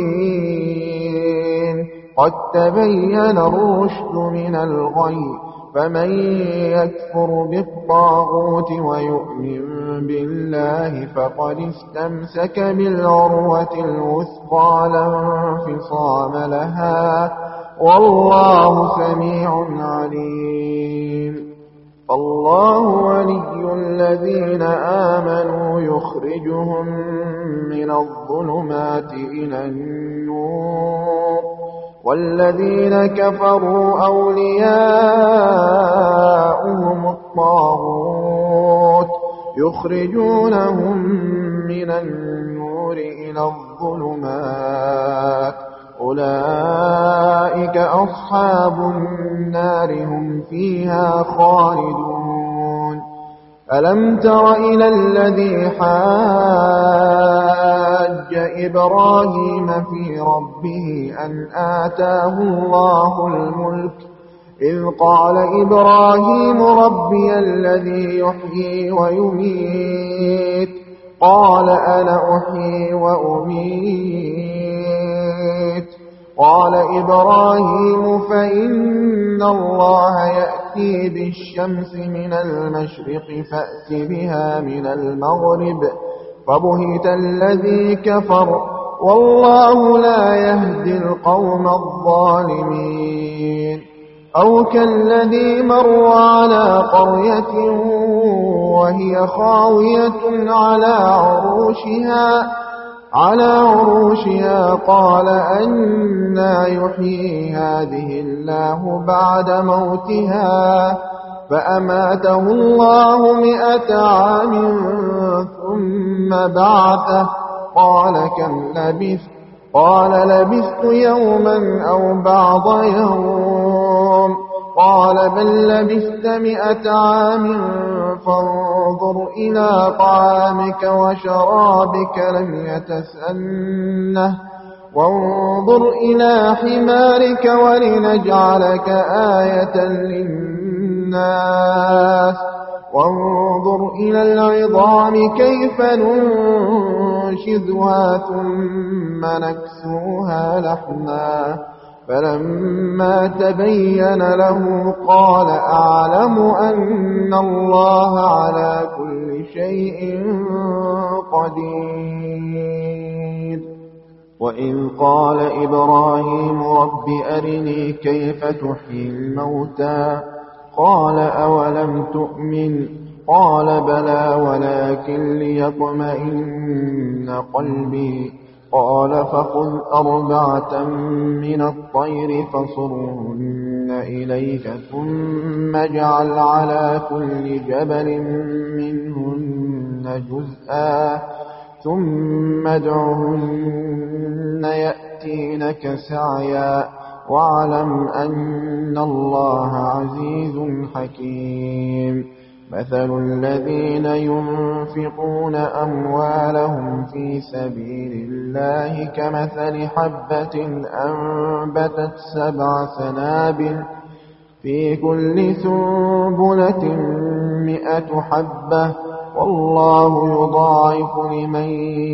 الدين قد تبين الرشد من الغي فمن يكفر بالطاغوت ويؤمن بالله فقد استمسك بالعروة الوثقى لا انفصام لها والله سميع عليم. الله ولي الذين آمنوا يخرجهم من الظلمات إلى النور والذين كفروا أولياؤهم الطاغوت يخرجونهم من النور إلى الظلمات أولئك أصحاب النار هم فيها خالدون. ألم تر إلى الذي حاج إبراهيم في ربه أن آتاه الله الملك إذ قال إبراهيم ربي الذي يحيي ويميت قال أنا أحيي وأميت قال إبراهيم فإن الله يأتي بالشمس من المشرق فأت بها من المغرب فبهت الذي كفر والله لا يهدي القوم الظالمين. أو كالذي مر على قرية وهي خاوية على عروشها على عروشها قال أنى يحيي هذه الله بعد موتها فأماته الله مئة عام ثم بعثه قال كم لبثت قال لبثت يوما أو بعض يوم قال بل لبثت مئة عام فانظر إلى طعامك وشرابك لم يتسنه وانظر إلى حمارك ولنجعلك آية للناس وانظر إلى العظام كيف ننشزها ثم نكسوها لحما فلما تبين له قال أعلم أن الله على كل شيء قدير. وإذ قال إبراهيم رب أرني كيف تحيي الموتى قال أولم تؤمن قال بلى ولكن ليطمئن قلبي قال فخذ أربعة من الطير فصرهن إليك ثم اجعل على كل جبل منهن جزءا ثم ادعهن يأتينك سعيا واعلم أن الله عزيز حكيم. مثل الذين ينفقون أموالهم في سبيل الله كمثل حبة أنبتت سبع سنابل في كل سنبلة مئة حبة والله يضاعف لمن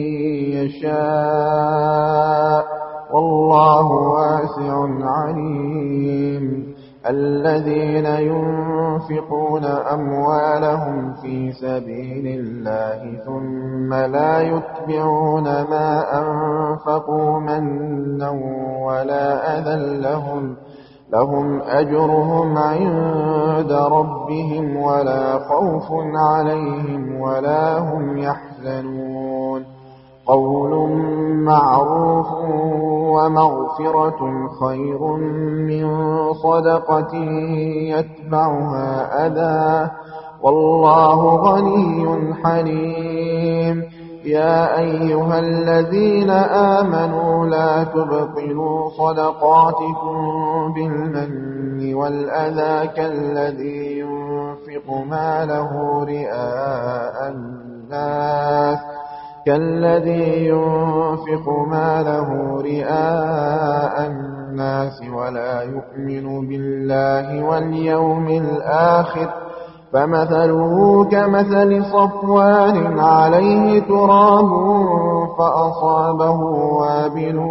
يشاء والله واسع عليم. الذين ينفقون أموالهم في سبيل الله ثم لا يتبعون ما أنفقوا منا ولا أذى لهم لهم أجرهم عند ربهم ولا خوف عليهم ولا هم يحزنون. قول معروف ومغفرة خير من صدقة يتبعها أذى والله غني حليم. يا أيها الذين آمنوا لا تبطلوا صدقاتكم بالمن والأذى كالذي ينفق ماله رئاء الناس كالذي ينفق ماله رئاء الناس ولا يؤمن بالله واليوم الآخر فمثله كمثل صفوان عليه تراب فأصابه وابل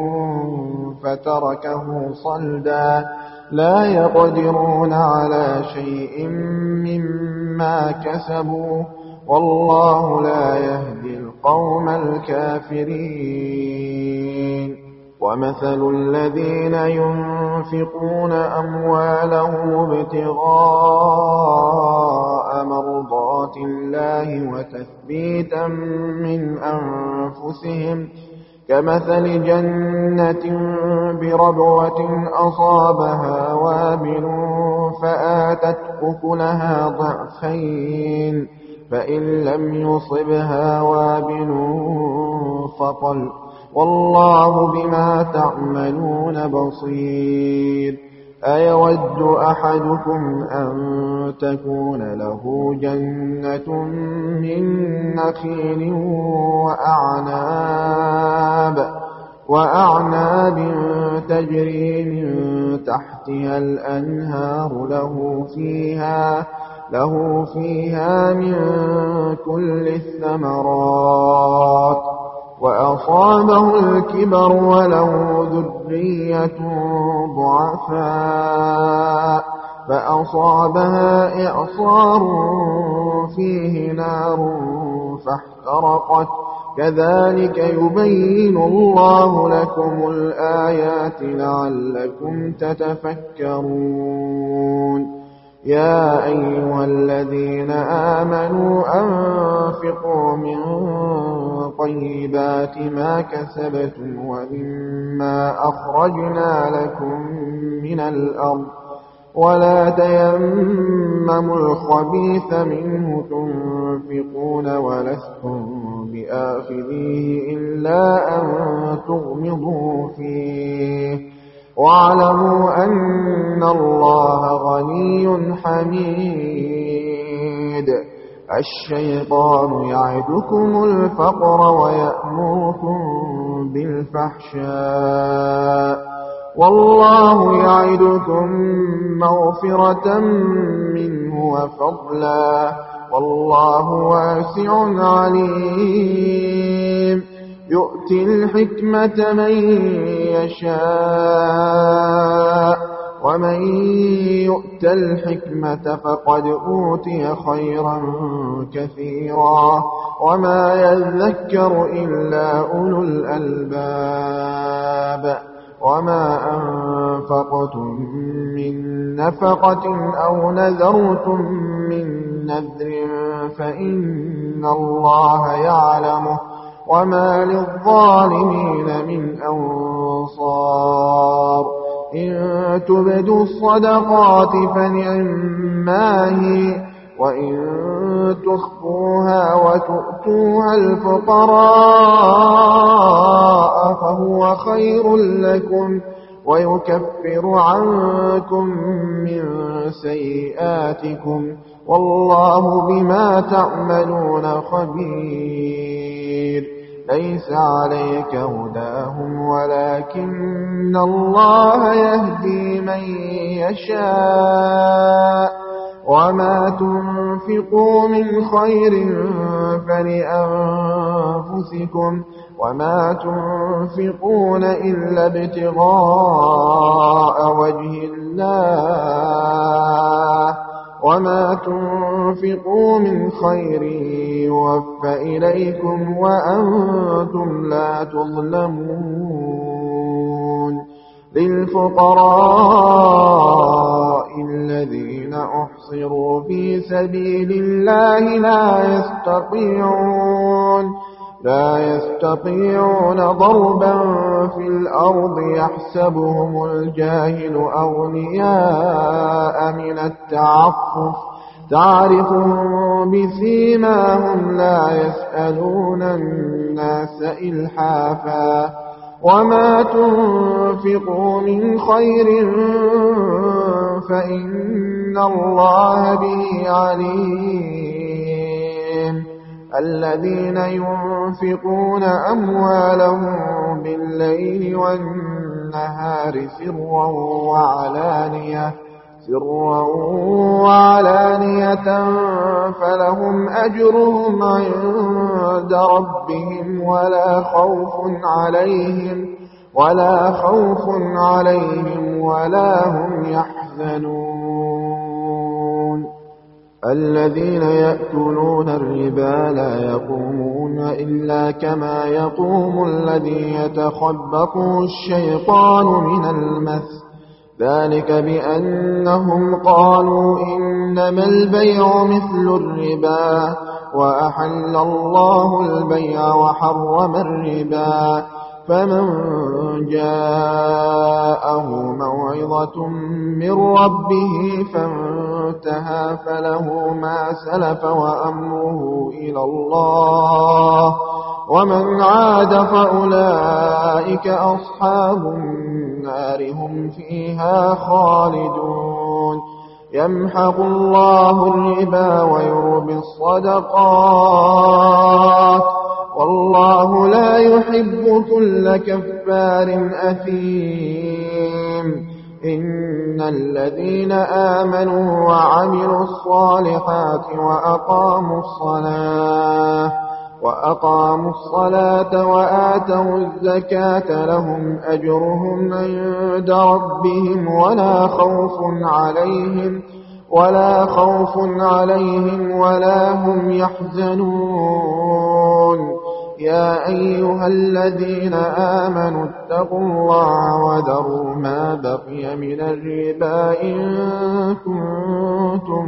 فتركه صلدا لا يقدرون على شيء مما كسبوا والله لا يهدي القوم الكافرين. ومثل الذين ينفقون أموالهم ابتغاء مرضات الله وتثبيتا من أنفسهم كمثل جنة بربوة أصابها وابل فآتت أكلها ضعفين فإن لم يصبها وابل فطل والله بما تعملون بصير. أيود أحدكم أن تكون له جنة من نخيل وأعناب وأعناب تجري من تحتها الأنهار له فيها له فيها من كل الثمرات وأصابه الكبر وله ذرية ضعفاء فأصابها إعصار فيه نار فاحترقت كذلك يبين الله لكم الآيات لعلكم تتفكرون. يا أيها الذين آمنوا أنفقوا من طيبات ما كسبتم ومما أخرجنا لكم من الأرض ولا تيمموا الخبيث منه تنفقون ولستم بآخذيه إلا أن تغمضوا فيه واعلموا أن الله غني حميد. الشيطان يعدكم الفقر ويأمركم بالفحشاء والله يعدكم مغفرة منه وفضلا والله واسع عليم. يؤتي الحكمة من يشاء ومن يؤت الحكمة فقد أوتي خيرا كثيرا وما يذكر إلا أولو الألباب. وما أنفقتم من نفقة أو نذرتم من نذر فإن الله يعلمه وما للظالمين من أنصار. إن تبدوا الصدقات فنعما هي وإن تخفوها وتؤتوها الفقراء فهو خير لكم ويكفر عنكم من سيئاتكم والله بما تعملون خبير. ليس عليك هداهم ولكن الله يهدي من يشاء وما تنفقوا من خير فلأنفسكم وما تنفقون إلا ابتغاء وجه الله وما تنفقوا من خير يوفى إليكم وأنتم لا تظلمون. للفقراء الذين أحصروا في سبيل الله لا يستطيعون لا يستطيعون ضربا في الأرض يحسبهم الجاهل أغنياء من التعفف تعرفهم بسيماهم لا يسألون الناس إلحافا وما تنفقوا من خير فإن الله به عليم. الذين ينفقون أموالهم بالليل والنهار سرا وعلانية سرا وعلانية فلهم أجرهم عند ربهم ولا خوف عليهم ولا خوف عليهم ولا هم يحزنون. الذين يأكلون الربا لا يقومون إلا كما يقوم الذي يتخبطه الشيطان من المس ذلك بأنهم قالوا إنما البيع مثل الربا وأحل الله البيع وحرم الربا فمن جاءه موعظة من ربه فانتهى فله ما سلف وأمره إلى الله ومن عاد فأولئك أصحاب النار هم فيها خالدون يمحق الله الربا ويربي الصدقات والله لا يحب كل كفار أثيم إن الذين آمنوا وعملوا الصالحات وأقاموا الصلاة وأقاموا الصلاة وآتوا الزكاة لهم أجرهم عند ربهم ولا خوف عليهم ولا خوف عليهم ولا هم يحزنون يا أيها الذين آمنوا اتقوا الله وذروا ما بقي من الربا إن كنتم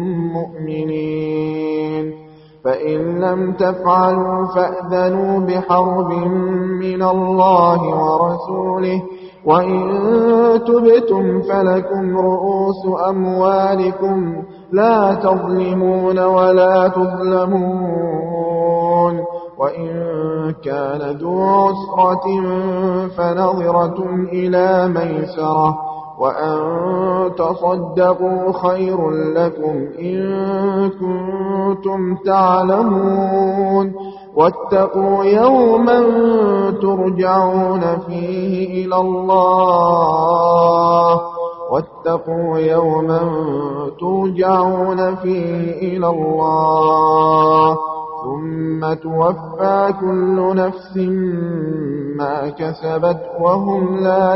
مؤمنين فإن لم تفعلوا فأذنوا بحرب من الله ورسوله وإن تبتم فلكم رؤوس أموالكم لا تظلمون ولا تظلمون وإن كان ذو عسرة فنظرة إلى ميسرة وأن تصدقوا خير لكم إن كنتم تعلمون واتقوا يوما ترجعون فيه إلى الله واتقوا يوما ترجعون فيه إلى الله ثم توفى كل نفس ما كسبت وهم لا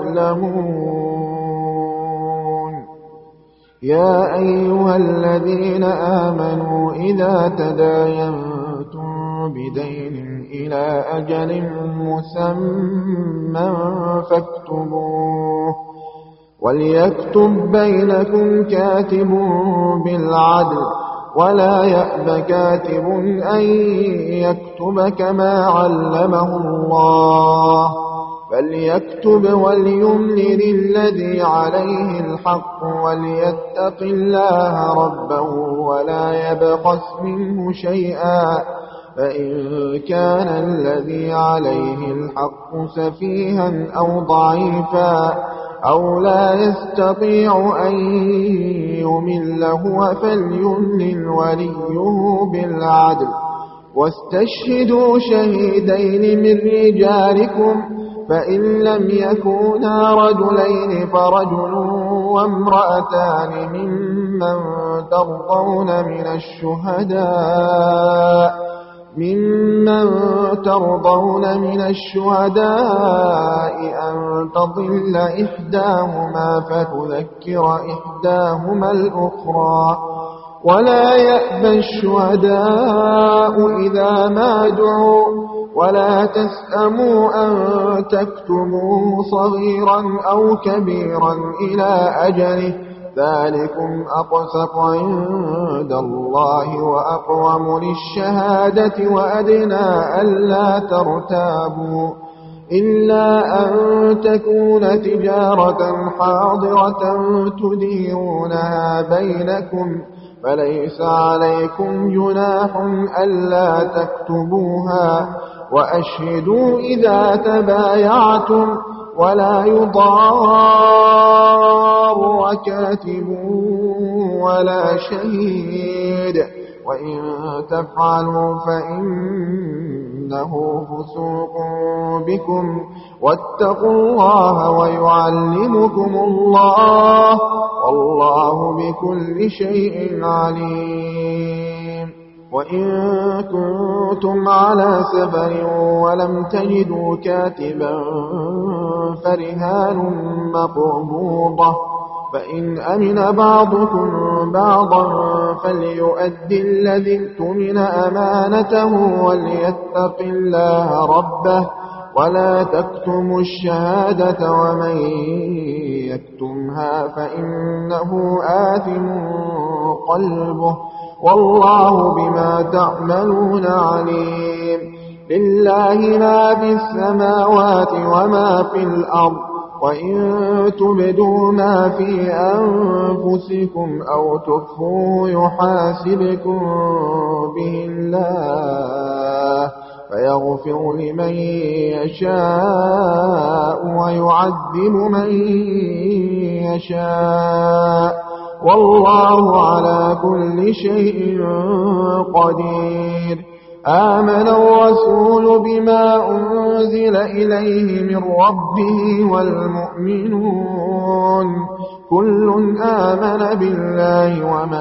يظلمون يا أيها الذين آمنوا إذا تداينتم بدين إلى أجل مسمى فاكتبوه وليكتب بينكم كاتب بالعدل ولا يأب كاتب أن يكتب كما علمه الله فليكتب وليملل الذي عليه الحق وليتق الله ربه ولا يبخس منه شيئا فإن كان الذي عليه الحق سفيها أو ضعيفا أو لا يستطيع أن يمل هو فليملل وليه بالعدل واستشهدوا شهيدين من رجالكم فإن لم يكونا رجلين فرجل وامرأتان ممن ترضون من الشهداء ممن ترضون من الشهداء أن تضل إحداهما فتذكر إحداهما الأخرى ولا يأبى الشهداء إذا ما دعوا ولا تسأموا أن تكتبوه صغيرا أو كبيرا إلى أجله ذلكم أقسط عند الله وأقوم للشهادة وأدنى ألا ترتابوا إلا أن تكون تجارة حاضرة تديرونها بينكم فليس عليكم جناح ألا تكتبوها وأشهدوا إذا تبايعتم ولا يضار كاتب ولا شهيد وإن تفعلوا فإنه فسوق بكم واتقوا الله ويعلمكم الله والله بكل شيء عليم وإن كنتم على سفر ولم تجدوا كاتبا فرهان مقبوضة فإن أمن بعضكم بعضا فليؤدي الذي اؤتمن أمانته وليتق الله ربه ولا تكتموا الشهادة ومن يكتمها فإنه آثم قلبه والله بما تعملون عليم لله ما في السماوات وما في الأرض وإن تبدوا ما في أنفسكم أو تخفوه يحاسبكم به الله فيغفر لمن يشاء ويعذب من يشاء والله على كل شيء قدير. آمن الرسول بما أنزل إليه من ربه والمؤمنون كل آمن بالله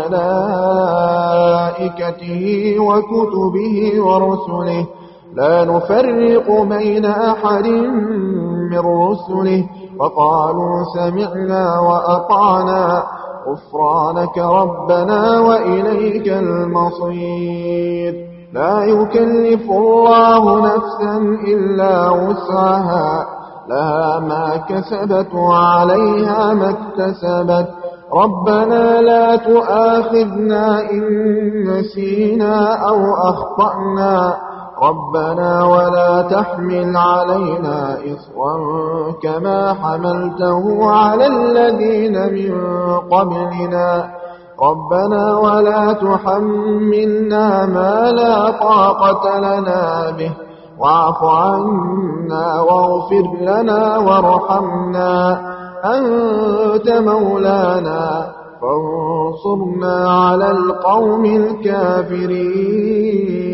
وملائكته وكتبه ورسله لا نفرق بين أحد من رسله وقالوا سمعنا وأطعنا غفرانك ربنا وإليك المصير. لا يكلف الله نفسا إلا وسعها لها ما كسبت وعليها ما اكتسبت ربنا لا تؤاخذنا إن نسينا أو أخطأنا ربنا ولا تحمل علينا إصرا كما حملته على الذين من قبلنا ربنا ولا تحملنا ما لا طاقة لنا به واعف عنا واغفر لنا وارحمنا أنت مولانا فانصرنا على القوم الكافرين.